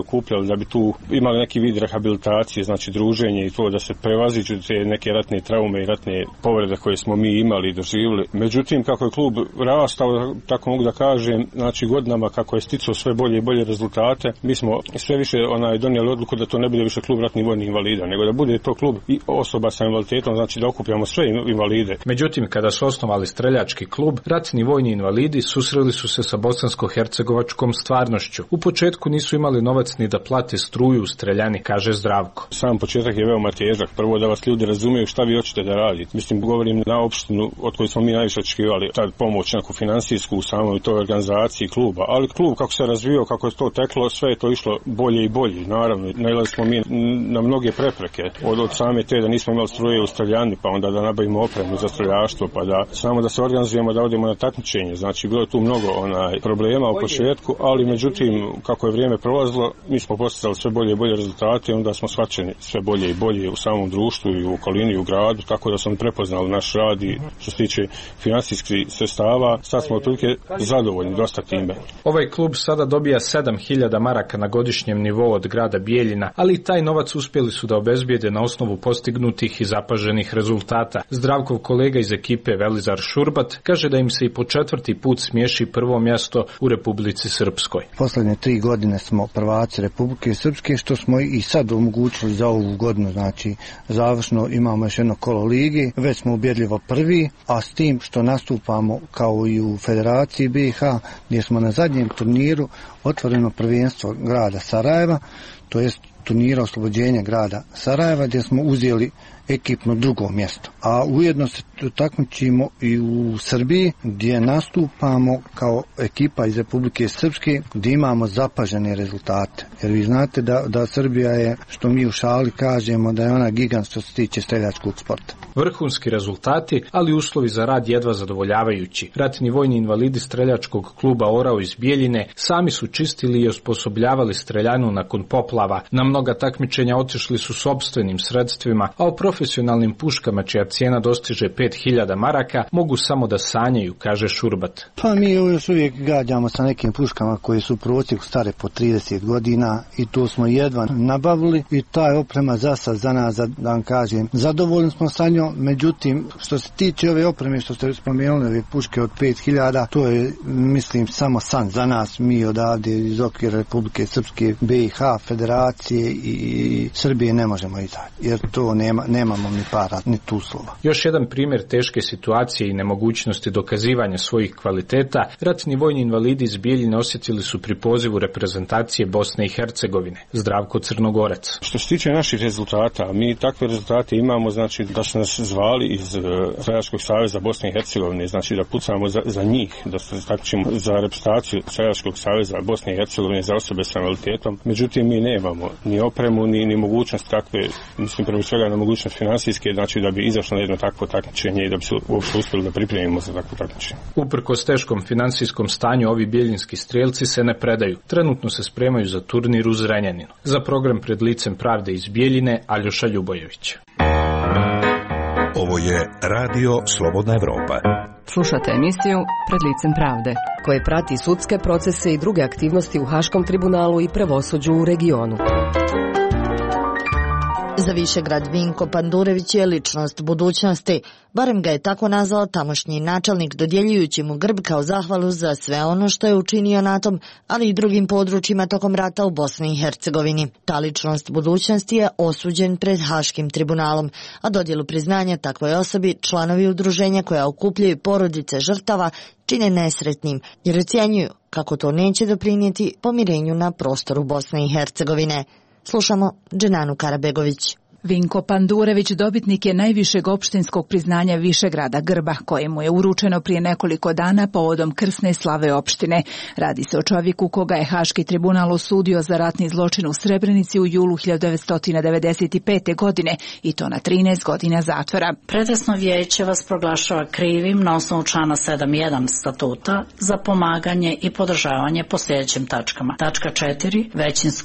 L: pokušali da bi tu imali neki vid rehabilitacije, znači druženje i to da se prevaziđu te neke ratne traume i ratne povrede koje smo mi imali i doživjeli. Međutim, kako je klub rastao, tako mogu da kažem, znači godinama kako je sticao sve bolje i bolje rezultate, mi smo sve više onaj donijeli odluku da to ne bude više klub ratnih vojnih invalida, nego da bude to klub i osoba sa invaliditetom, znači da okupljamo sve invalide.
R: Međutim, kada su osnovali streljački klub, ratni vojni invalidi susreli su se sa bosansko-hercegovačkom stvarnošću. U početku nisu imali novac ni da plate struju u streljani, kaže Zdravko.
L: Sam početak je veoma težak. Prvo da vas ljudi razumiju šta vi hoćete da radite. Mislim, govorim na opštinu od koje smo mi najviše očekivali tad pomoć neku finansijsku u samoj toj organizaciji kluba. Ali klub kako se razvio, kako je to teklo, sve je to išlo bolje i bolje. Naravno, nailazili smo mi na mnoge prepreke. Od, od same te da nismo imali struje u streljani, pa onda da nabavimo opremu za streljaštvo, pa da samo da se organizujemo, da odemo na takmičenje. Znači, bilo je tu mnogo onaj problema u početku, ali međutim, kako je vrijeme prolazilo, mi smo postizali sve bolje i bolje rezultate i onda smo shvaćeni sve bolje i bolje u samom društvu i u okolini i u gradu, tako da smo prepoznali naš rad i što se tiče finansijskih sredstava, sad smo otprilike zadovoljni dosta time.
R: Ovaj klub sada dobija sedam hiljada maraka na godišnjem nivou od grada Bijeljina, ali taj novac uspjeli su da obezbijede na osnovu postignutih i zapaženih rezultata. Zdravkov kolega iz ekipe Velizar Šurbat kaže da im se i po četvrti put smiješi prvo mjesto u Republici Srpskoj.
S: Posljednje tri godine smo prvaci Republike Srpske, što smo i sad omogućili za ovu godinu, znači završno imamo još jedno kolo ligi, već smo ubjedljivo prvi, a s tim što nastupamo kao i u Federaciji B i H, gdje smo na zadnjem turniru otvoreno prvenstvo grada Sarajeva, to jest turnira oslobođenja grada Sarajeva, gdje smo uzeli ekipno drugo mjesto. A ujedno se takmičimo i u Srbiji, gdje nastupamo kao ekipa iz Republike Srpske, gdje imamo zapažene rezultate. Jer vi znate da, da Srbija je, što mi u šali kažemo, da je ona gigant što se tiče streljačkog sporta.
R: Vrhunski rezultati, ali uslovi za rad jedva zadovoljavajući. Ratni vojni invalidi streljačkog kluba Orao iz Bijeljine sami su čistili i osposobljavali streljanu nakon poplava. Na mnoga takmičenja otišli su sopstvenim sredstvima, a o profesionalnim puškama čija cijena dostiže pet hiljada maraka mogu samo da sanjaju, kaže Šurbat.
S: Pa mi još uvijek gađamo sa nekim puškama koje su u prosjeku stare po trideset godina i to smo jedva nabavili i taj oprema za sad za nas, da vam kažem, zadovoljni smo sa njom. Međutim, što se tiče ove opreme što ste spomenuli, ove puške od pet hiljada, to je, mislim, samo san za nas, mi odavde iz okvira Republike Srpske, B i H, Federacije i Srbije ne možemo izaći, jer to nema, nemamo ni para, ni tu slova.
R: Još jedan primjer teške situacije i nemogućnosti dokazivanja svojih kvaliteta, ratni vojni invalidi iz Bijeljine osjetili su pri pozivu reprezentacije Bosne i Hercegovine. Zdravko Crnogorac.
L: Što se tiče naših rezultata, mi takve rezultate imamo, znači da su nas zvali iz Streljačkog saveza Bosne i Hercegovine, znači da pucamo za, za njih, da se takmičimo za reprezentaciju Streljačkog saveza Bosne i Hercegovine za osobe sa invaliditetom. Međutim, mi nemamo ni opremu, ni, ni mogućnost takve, mislim, prvo svega na mogućnost finansijske, znači da bi izašlo na jedno takvo takmičenje i da bi se uopšte uspjeli da pripremimo za takvo takmičenje.
R: Uprkos teškom finansijskom stanju, ovi bijeljinski strelci se ne predaju. Trenutno se spremaju za turnir u Zrenjaninu. Za program Pred licem pravde iz Bijeljine, Aljoša Ljubojević.
B: Ovo je Radio Slobodna Evropa.
C: Slušate emisiju Pred licem pravde, koje prati sudske procese i druge aktivnosti u Haškom tribunalu i pravosuđu u regionu.
I: Za Višegrad Vinko Pandurević je ličnost budućnosti. Barem ga je tako nazvao tamošnji načelnik, dodjeljujući mu grb kao zahvalu za sve ono što je učinio na tom, ali i drugim područjima tokom rata u Bosni i Hercegovini. Ta ličnost budućnosti je osuđen pred Haškim tribunalom, a dodjelu priznanja takvoj osobi članovi udruženja koja okupljaju porodice žrtava čine nesretnim, jer ocjenjuju kako to neće doprinijeti pomirenju na prostoru Bosne i Hercegovine. Slušamo Dženanu Karabegović.
T: Vinko Pandurević dobitnik je najvišeg opštinskog priznanja Višegrada grba, kojemu je uručeno prije nekoliko dana povodom krsne slave opštine. Radi se o čovjeku koga je Haški tribunal osudio za ratni zločin u Srebrenici u julu hiljadu devetsto devedeset pete. godine i to na trinaest godina zatvora.
U: Predesno vijeće vas proglašava krivim na osnovu člana sedam jedan statuta za pomaganje i podržavanje po sljedećim tačkama. Tačka četiri. Većinskom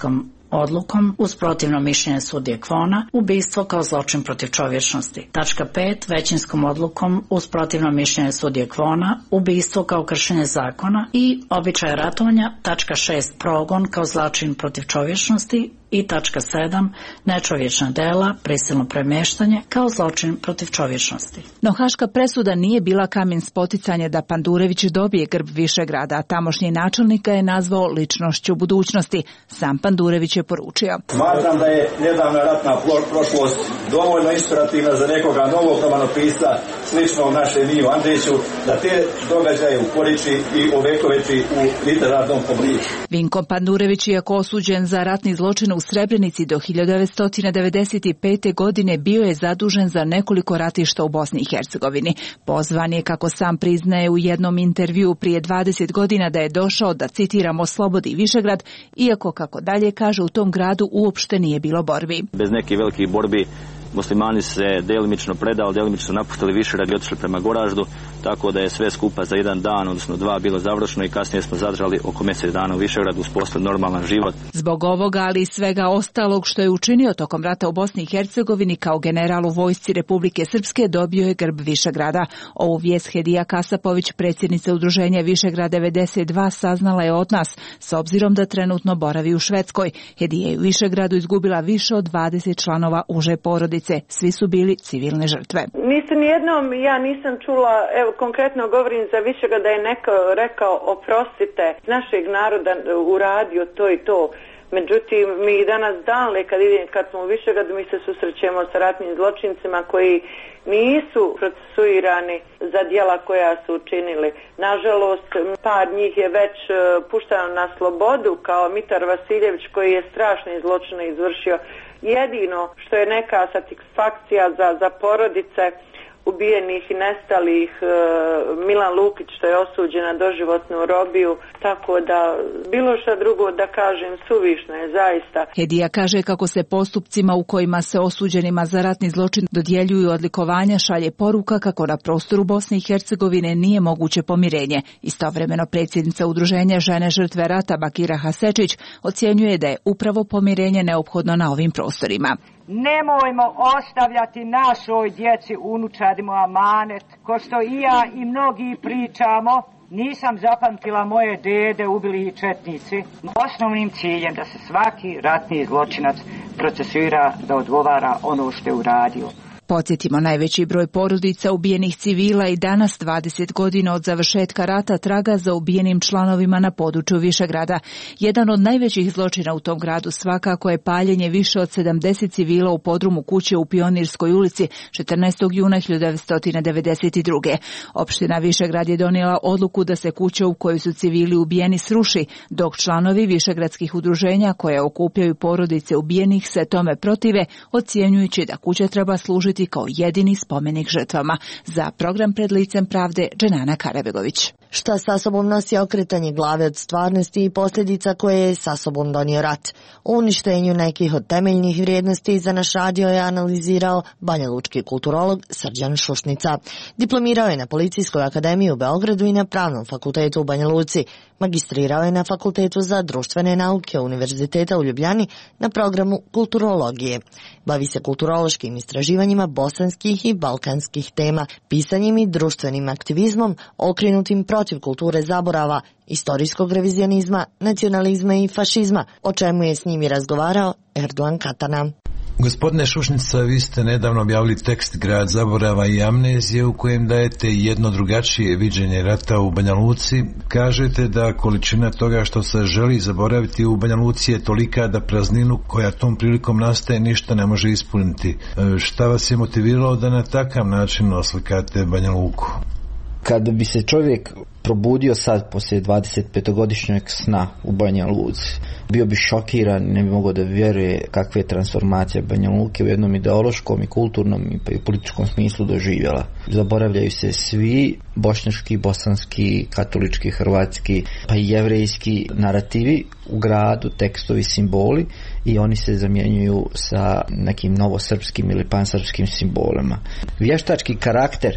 U: odlukom uz protivno mišljenje sudije Kvona ubistvo kao zločin protiv čovječnosti. Tačka pet. Većinskom odlukom uz protivno mišljenje sudije Kvona ubistvo kao kršenje zakona i običaja ratovanja. Tačka šest. Progon kao zločin protiv čovječnosti. I tačka sedam. Nečovječna dela, prisilno premještanje kao zločin protiv čovječnosti.
T: No haška presuda nije bila kamen spoticanja da Pandurević dobije grb Višegrada, a tamošnji načelnik ga je nazvao ličnošću budućnosti. Sam Pandurević je poručio:
G: Smatram da je nedavna ratna prošlost dovoljno inspirativna za nekoga novog romanopisca sličnog našem Miju Andriću, da te događaje ukoriči i ovekoveči u literarnom obliku.
T: Vinko Pandurević, iako osuđen za ratni zločin u Srebrenici do hiljadu devetsto devedeset pete. godine, bio je zadužen za nekoliko ratišta u Bosni i Hercegovini. Pozvan je, kako sam priznaje u jednom intervjuu prije dvadeset godina, da je došao da, citiramo, oslobodi Višegrad, iako, kako dalje kaže, u tom gradu uopšte nije bilo borbi.
V: Bez nekih velikih borbi muslimani se delimično predali, delimično su napuštali Višegrad i otišli prema Goraždu, tako da je sve skupa za jedan dan, odnosno dva, bilo završeno i kasnije smo zadržali oko mjesec dana u Višegradu, uspostavili normalan život.
T: Zbog ovoga, ali i svega ostalog što je učinio tokom rata u Bosni i Hercegovini, kao general u vojsci Republike Srpske, dobio je grb Višegrada. Ovu vijest Hedija Kasapović, predsjednica udruženja Višegrad devedeset dva, saznala je od nas, s obzirom da trenutno boravi u Švedskoj. Hedija je u Višegradu izgubila više od dvadeset članova uže porodice. Svi su bili civilne žrtve.
W: Niste nijednom, ja nisam čula, evo konkretno govorim za Višegrad, da je neko rekao oprostite, našeg naroda uradio to i to. Međutim, mi danas danle kad idem, kad smo u Višegradu, mi se susrećemo sa ratnim zločincima koji nisu procesuirani za djela koja su učinili. Nažalost, par njih je već puštano na slobodu, kao Mitar Vasiljević, koji je strašne zločine izvršio. Jedino što je neka satisfakcija za, za porodice ubijenih i nestalih, e, Milan Lukić, što je osuđen na doživotnu robiju, tako da bilo što drugo da kažem suvišno je zaista.
T: Hedija kaže kako se postupcima u kojima se osuđenima za ratni zločin dodjeljuju odlikovanja šalje poruka kako na prostoru Bosne i Hercegovine nije moguće pomirenje. Istovremeno predsjednica udruženja Žene žrtve rata Bakira Hasečić ocjenjuje da je upravo pomirenje neophodno na ovim prostorima.
X: Nemojmo ostavljati našoj djeci, unučadima amanet, ko što i ja i mnogi pričamo. Nisam zapamtila moje dede ubili i četnici. Osnovnim ciljem da se svaki ratni zločinac procesuira, da odgovara ono što je uradio.
T: Podsjetimo, najveći broj porodica ubijenih civila i danas, dvadeset godina od završetka rata, traga za ubijenim članovima na području Višegrada. Jedan od najvećih zločina u tom gradu svakako je paljenje više od sedamdeset civila u podrumu kuće u Pionirskoj ulici četrnaestog juna hiljadu devetsto devedeset druge. Opština Višegrad je donijela odluku da se kuća u kojoj su civili ubijeni sruši, dok članovi višegradskih udruženja koje okupljaju porodice ubijenih se tome protive, ocjenjujući da kuća treba služiti kao jedini spomenik žrtvama. Za program Pred licem pravde, Dženana Karabegović.
I: Šta sa sobom nosi okretanje glave od stvarnosti i posljedica koje je sa sobom donio rat? U uništenju nekih od temeljnih vrijednosti za naš radio je analizirao banjalučki kulturolog Srđan Šušnica. Diplomirao je na Policijskoj akademiji u Beogradu i na Pravnom fakultetu u Banja Luci. Magistrirao je na Fakultetu za društvene nauke Univerziteta u Ljubljani na programu kulturologije. Bavi se kulturološkim istraživanjima bosanskih i balkanskih tema, pisanjem i društvenim aktivizmom okrenutim protiv kulture zaborava, istorijskog revizionizma, nacionalizma i fašizma, o čemu je s njimi razgovarao Erdogan Katana.
Y: Gospodine Šušnica, vi ste nedavno objavili tekst Grad zaborava i amnezije u kojem dajete jedno drugačije viđenje rata u Banja Luci. Kažete da količina toga što se želi zaboraviti u Banja Luci je tolika da prazninu koja tom prilikom nastaje ništa ne može ispuniti. Šta vas je motiviralo da na takav način oslikate Banja Luku?
K: Kada bi se čovjek probudio sad poslije dvadesetpetogodišnjeg sna u Banja Luci, bio bi šokiran, ne bi mogao da vjeruje kakve transformacije Banja Luke u jednom ideološkom i kulturnom i političkom smislu doživjela. Zaboravljaju se svi bošnjački, bosanski, katolički, hrvatski pa i jevrejski narativi u gradu, tekstovi, simboli, i oni se zamjenjuju sa nekim novosrpskim ili pansrpskim simbolima. Vještački karakter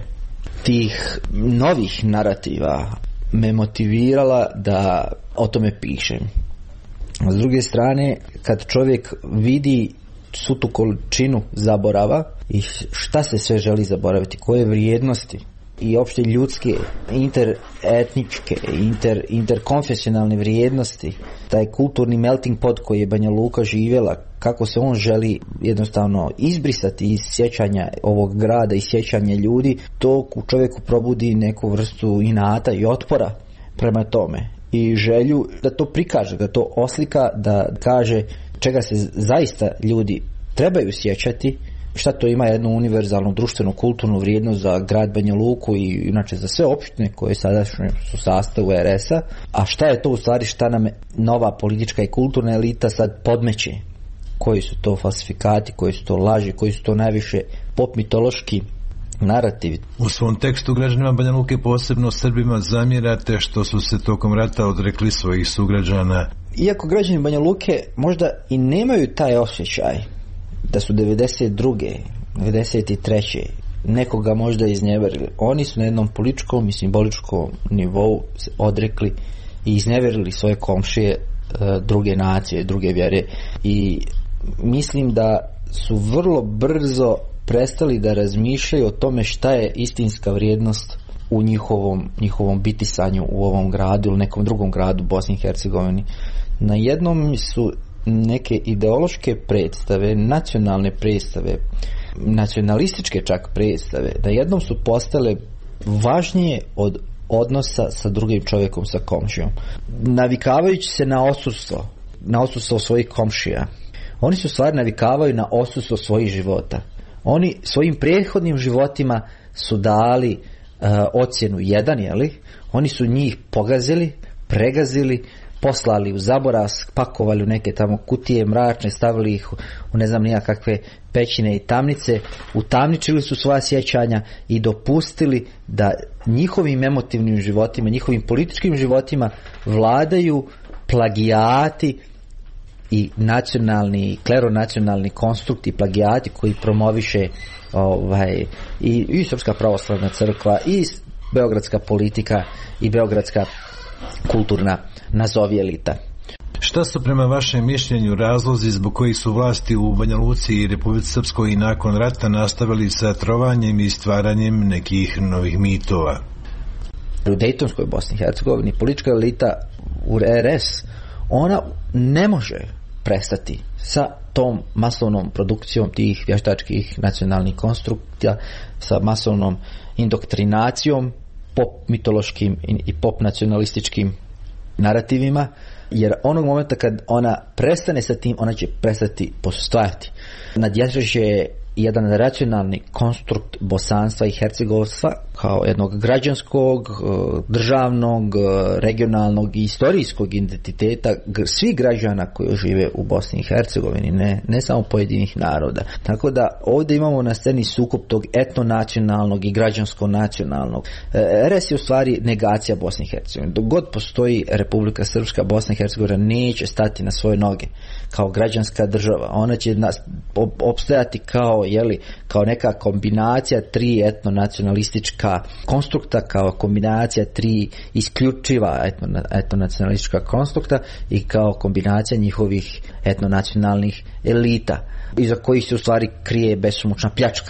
K: tih novih narativa me motivirala da o tome pišem. S druge strane, kad čovjek vidi svu tu količinu zaborava i šta se sve želi zaboraviti, koje vrijednosti i opšte ljudske, interetničke, inter, interkonfesionalne vrijednosti, taj kulturni melting pot koji je Banja Luka živjela, kako se on želi jednostavno izbrisati iz sjećanja ovog grada i sjećanja ljudi, to u čovjeku probudi neku vrstu inata i otpora prema tome i želju da to prikaže, da to oslika, da kaže čega se zaista ljudi trebaju sjećati, šta to ima jednu univerzalnu društvenu kulturnu vrijednost za grad Banja Luku i inače za sve opštine koje sada su sastavu er es a, a šta je to u stvari, šta nam nova politička i kulturna elita sad podmeće, koji su to falsifikati, koji su to laži, koji su to najviše pop mitološki narativi.
Y: U svom tekstu građanima Banja Luke, posebno Srbima, zamjerate što su se tokom rata odrekli svojih sugrađana.
K: Iako građani Banja Luke možda i nemaju taj osjećaj da su devedeset druge devedeset treće nekoga možda iznevjerili, oni su na jednom političkom i simboličkom nivou se odrekli i iznevjerili svoje komšije, druge nacije, druge vjere, i mislim da su vrlo brzo prestali da razmišljaju o tome šta je istinska vrijednost u njihovom, njihovom bitisanju u ovom gradu ili nekom drugom gradu Bosni i Hercegovini. Na jednom su neke ideološke predstave, nacionalne predstave, nacionalističke čak predstave, na jednom su postale važnije od odnosa sa drugim čovjekom, sa komšijom. Navikavajući se na odsustvo, na odsustvo svojih komšija, oni su stvari navikavaju na odsustvo svojih života. Oni svojim prethodnim životima su dali uh, ocjenu jedan, jeli? Oni su njih pogazili, pregazili, poslali u zaborav, pakovali u neke tamo kutije mračne, stavili ih u ne znam nijakakve pećine i tamnice, utamničili su svoja sjećanja i dopustili da njihovim emotivnim životima, njihovim političkim životima vladaju plagijati i nacionalni, kleronacionalni konstrukti, plagijati koji promoviše ovaj, i, i Srpska pravoslavna crkva, i beogradska politika, i beogradska kulturna nazovi elita.
Y: Šta su prema vašem mišljenju razlozi zbog kojih su vlasti u Banja Luci i Republici Srpskoj i nakon rata nastavili sa trovanjem i stvaranjem nekih novih mitova?
K: U Dejtonskoj Bosni i Hercegovini politička elita u er es, ona ne može prestati sa tom masovnom produkcijom tih vještačkih nacionalnih konstrukcija, sa masovnom indoktrinacijom, pop mitološkim i pop nacionalističkim narativima, jer onog momenta kad ona prestane sa tim, ona će prestati postojati. Nadježe jedan racionalni konstrukt bosanstva i hercegovstva kao jednog građanskog, državnog, regionalnog i istorijskog identiteta svih građana koji žive u Bosni i Hercegovini, ne, ne samo pojedinih naroda. Tako da ovdje imamo na sceni sukob tog etnonacionalnog i građansko-nacionalnog. er es je u stvari negacija Bosne i Hercegovine. Dok god postoji Republika Srpska, Bosna i Hercegovina neće stati na svoje noge kao građanska država. Ona će nas opstojati kao, jeli, kao neka kombinacija tri etnonacionalistička konstrukta, kao kombinacija tri isključiva etno, etnonacionalistička konstrukta i kao kombinacija njihovih etnonacionalnih elita, iza kojih se u stvari krije besomučna pljačka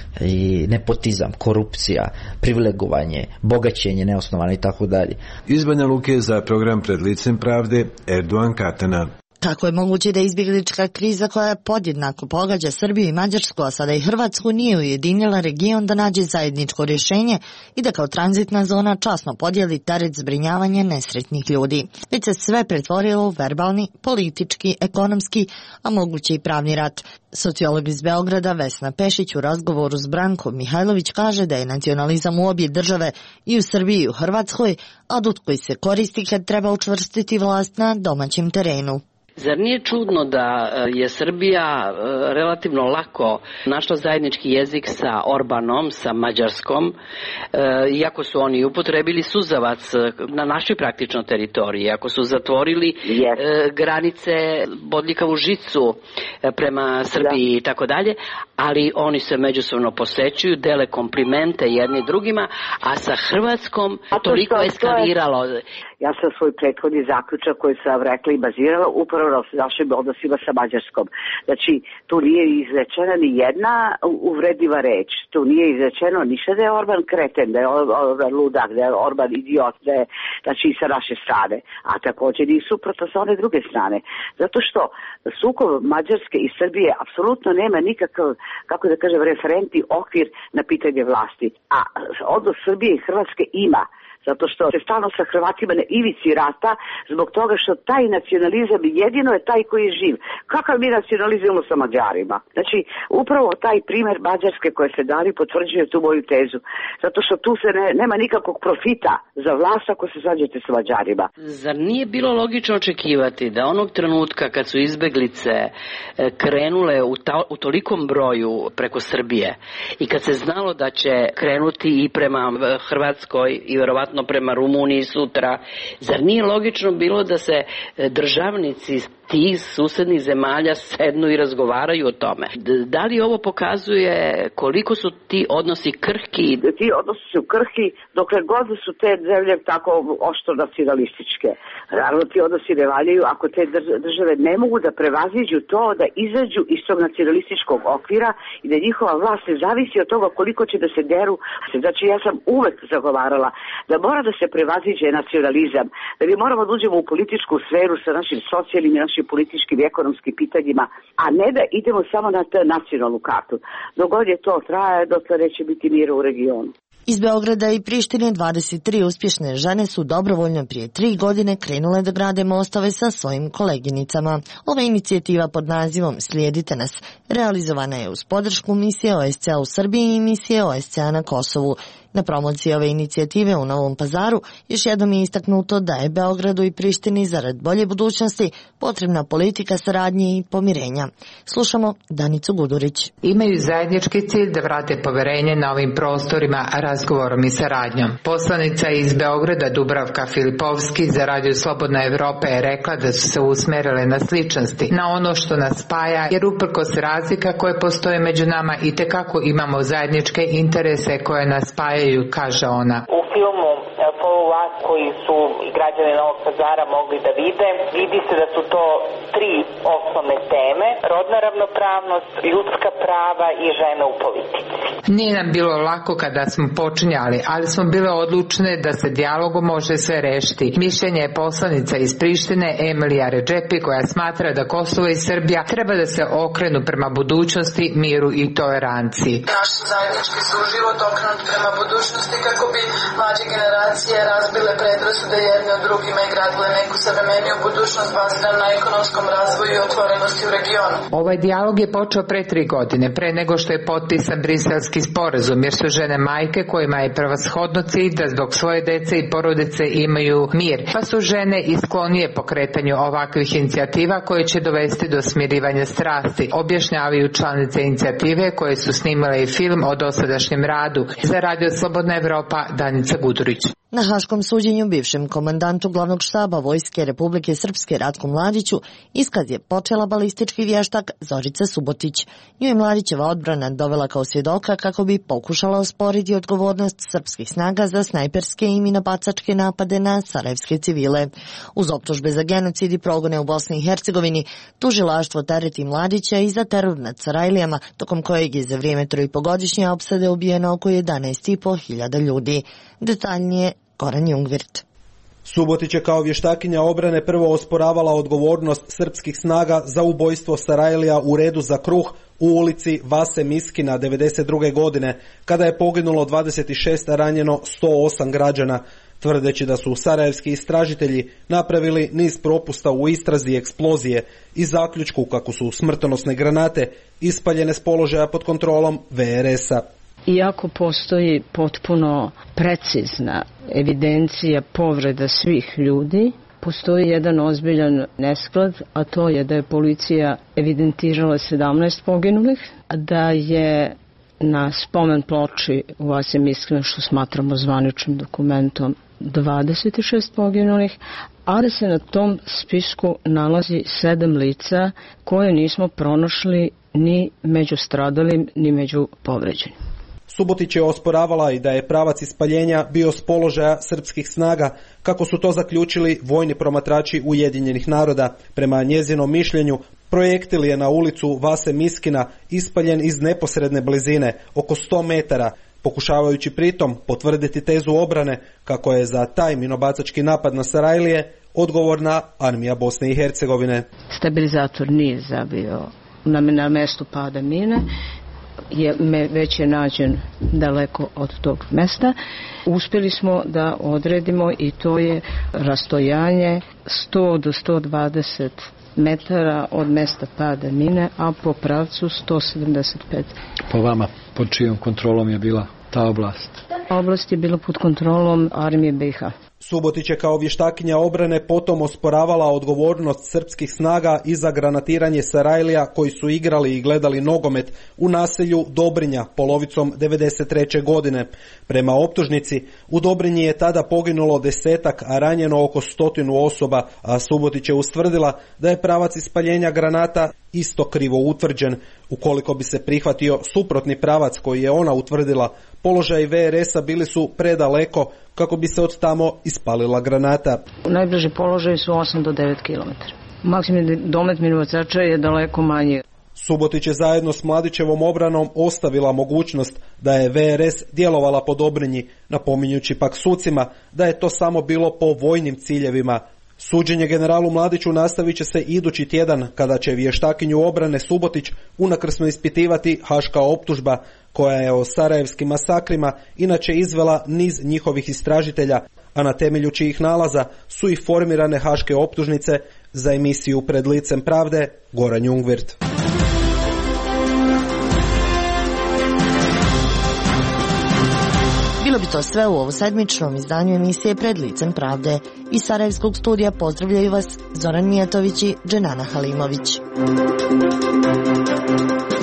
K: i nepotizam, korupcija, privilegovanje, bogaćenje neosnovano i tako dalje.
Y: Iz Banja Luke za program Pred licem pravde, Erdogan Katana.
I: Kako je moguće da izbjeglička kriza koja podjednako pogađa Srbiju i Mađarsku, a sada i Hrvatsku, nije ujedinila region da nađe zajedničko rješenje i da kao tranzitna zona časno podijeli teret zbrinjavanja nesretnih ljudi? Već se sve pretvorilo u verbalni, politički, ekonomski, a moguće i pravni rat. Sociolog iz Beograda Vesna Pešić u razgovoru s Brankom Mihajlović kaže da je nacionalizam u obje države, i u Srbiji i u Hrvatskoj, adut koji se koristi kad treba učvrstiti vlast na domaćem terenu.
A: Zar nije čudno da je Srbija relativno lako našla zajednički jezik sa Orbanom, sa Mađarskom, iako su oni upotrebili suzavac na našoj praktično teritoriji, ako su zatvorili yes. granice, bodljikavu žicu prema Srbiji i tako dalje, ali oni se međusobno posećuju, dele komplimente jedni drugima, a sa Hrvatskom toliko eskaliralo.
D: Ja sam svoj prethodni zaključak koji sam rekla i bazirala upravo na našim odnosima sa Mađarskom. Znači, tu nije izrečena ni jedna uvredljiva reč. Tu nije izrečeno ništa da je Orban kreten, da je Orban ludak, da je Orban idiot, da je, znači i sa naše strane. A također i suprotno sa one druge strane. Zato što sukob Mađarske i Srbije apsolutno nema nikakav, kako da kažem, referentni okvir na pitanje vlasti. A odnos Srbije i Hrvatske ima. Zato što se stalno sa Hrvatima na ivici rata, zbog toga što taj nacionalizam jedino je taj koji je živ. Kakav mi nacionalizujemo sa Mađarima? Znači, upravo taj primjer Mađarske koje se dali potvrđuje tu moju tezu. Zato što tu se ne, nema nikakvog profita za vlast ako se zađete sa Mađarima.
A: Zar nije bilo logično očekivati da onog trenutka kad su izbeglice krenule u, ta, u tolikom broju preko Srbije i kad se znalo da će krenuti i prema Hrvatskoj i verovatno prema Rumuniji sutra, zar nije logično bilo da se državnici tih susednih zemalja sednu i razgovaraju o tome? Da li ovo pokazuje koliko su ti odnosi krhki?
D: Ti odnosi su krhki dokle god su te zemlje tako oštro nacionalističke. Naravno, ti odnosi ne valjaju ako te države ne mogu da prevaziđu to, da izađu iz tog nacionalističkog okvira i da njihova vlast ne zavisi od toga koliko će da se deru. Znači, ja sam uvek zagovarala da mora da se prevaziđe nacionalizam, da mi moramo da uđemo u političku sferu sa našim socijalnim i našim političkim i ekonomskim pitanjima, a ne da idemo samo na te nacionalnu kartu. Dogod je to traje, dotle neće biti mira u regionu.
I: Iz Beograda i Prištine dvadeset tri uspješne žene su dobrovoljno prije tri godine krenule da grade mostove sa svojim koleginicama. Ova inicijativa pod nazivom Slijedite nas realizovana je uz podršku misije O S C A u Srbiji i misije O S C A na Kosovu. Na promociji ove inicijative u Novom Pazaru još jednom je istaknuto da je Beogradu i Prištini zarad bolje budućnosti potrebna politika saradnje i pomirenja. Slušamo Danicu Gudurić.
E: Imaju zajednički cilj da vrate poverenje na ovim prostorima razgovorom i saradnjom. Poslanica iz Beograda Dubravka Filipovski za Radio Slobodna Evropa je rekla da su se usmerile na sličnosti, na ono što nas spaja, jer uprkos razlika koje postoje među nama i tekako imamo zajedničke interese koje nas spajaju, kaže ona.
F: U filmu Follow Us koji su građani Novog Pazara mogli da vide, vidi se da su to tri osnovne teme: rodna ravnopravnost, ljudska prava i žene u politici.
E: Nije nam bilo lako kada smo počinjali, ali smo bile odlučne da se dijalogom može sve rešiti. Mišljenje je poslanica iz Prištine Emilija Redžepi koja smatra da Kosovo i Srbija treba da se okrenu prema budućnosti, miru i toleranciji.
H: Naš zajednički suživot okrenut prema budućnosti kako bi mlađe generacije razbile predrasude jedne od drugima i gradile neku savremeniju budućnost baziranu na ekonomskom razvoju i otvorenosti u regionu.
E: Ovaj dijalog je počeo pre tri godine, pre nego što je potpisan Briselski sporazum, jer su žene majke kojima je prevashodno cilj da zbog svoje dece i porodice imaju mir, pa su žene i sklonije pokretanju ovakvih inicijativa koje će dovesti do smirivanja strasti, objašnjavaju članice inicijative koje su snimale i film o dosadašnjem radu. Za Radio Slobodna Evropa, Danica Gudurić.
I: Na haškom suđenju bivšem komandantu glavnog štaba Vojske Republike Srpske Ratku Mladiću iskaz je počela balistički vještak Zorica Subotić. Nju je Mladićeva odbrana dovela kao svjedoka kako bi pokušala osporiti odgovornost srpskih snaga za snajperske i minobacačke napade na sarajevske civile. Uz optužbe za genocid i progone u Bosni i Hercegovini, tužilaštvo tereti Mladića i za teror nad Sarajlijama, tokom kojeg je za vrijeme troipogodišnje opsade ubijeno oko jedanaest i po hiljada ljudi. Detaljnije Goran Jungvirt.
N: Subotić je kao vještakinja obrane prvo osporavala odgovornost srpskih snaga za ubojstvo Sarajlija u redu za kruh u ulici Vase Miskina devedeset druge godine, kada je poginulo dvadeset šest, a ranjeno sto osam građana, tvrdeći da su sarajevski istražitelji napravili niz propusta u istrazi i eksplozije i zaključku kako su smrtonosne granate ispaljene s položaja pod kontrolom V R S-a.
Z: Iako postoji potpuno precizna evidencija povreda svih ljudi, postoji jedan ozbiljan nesklad, a to je da je policija evidentirala sedamnaest poginulih, da je na spomen ploči u Vase Miskina, što smatramo zvaničnim dokumentom, dvadeset šest poginulih, a da se na tom spisku nalazi sedam lica koje nismo pronašli ni među stradalim, ni među povređenim.
N: Subotić je osporavala i da je pravac ispaljenja bio s položaja srpskih snaga, kako su to zaključili vojni promatrači Ujedinjenih naroda. Prema njezinom mišljenju, projektil je na ulicu Vase Miskina ispaljen iz neposredne blizine, oko sto metara, pokušavajući pritom potvrditi tezu obrane kako je za taj minobacački napad na Sarajlije odgovorna armija Bosne i Hercegovine.
Z: Stabilizator nije zabio na, na mestu pada mine, je, me, već je nađen daleko od tog mesta. Uspjeli smo da odredimo i to je rastojanje sto do sto dvadeset metara od mesta pada mine, a po pravcu sto sedamdeset pet.
J: Po vama, pod čijom kontrolom je bila ta oblast?
Z: Oblast je bila pod kontrolom armije B i H.
N: Subotić je kao vještakinja obrane potom osporavala odgovornost srpskih snaga i za granatiranje Sarajlija koji su igrali i gledali nogomet u naselju Dobrinja polovicom devedeset treće godine. Prema optužnici, u Dobrinji je tada poginulo desetak, a ranjeno oko stotinu osoba, a Subotić je ustvrdila da je pravac ispaljenja granata isto krivo utvrđen. Ukoliko bi se prihvatio suprotni pravac koji je ona utvrdila, položaji V R S-a bili su predaleko kako bi se od tamo ispalila granata.
Z: Najbliži položaji su osam do devet kilometara. Maksimum domet minobacača je daleko manji.
N: Subotić je zajedno s Mladićevom obranom ostavila mogućnost da je V R S djelovala po Dobrinji, napominjući pak sucima da je to samo bilo po vojnim ciljevima. Suđenje generalu Mladiću nastavit će se idući tjedan, kada će vještakinju obrane Subotić unakrsno ispitivati haška optužba, koja je o sarajevskim masakrima inače izvela niz njihovih istražitelja, a na temelju čijih nalaza su i formirane haške optužnice. Za emisiju Pred licem pravde, Goran Jungwirth.
I: Bilo bi to sve u ovom sedmičnom izdanju emisije Pred licem pravde. Iz Sarajevskog studija pozdravljaju vas Zoran Mijatović i Dženana Halimović.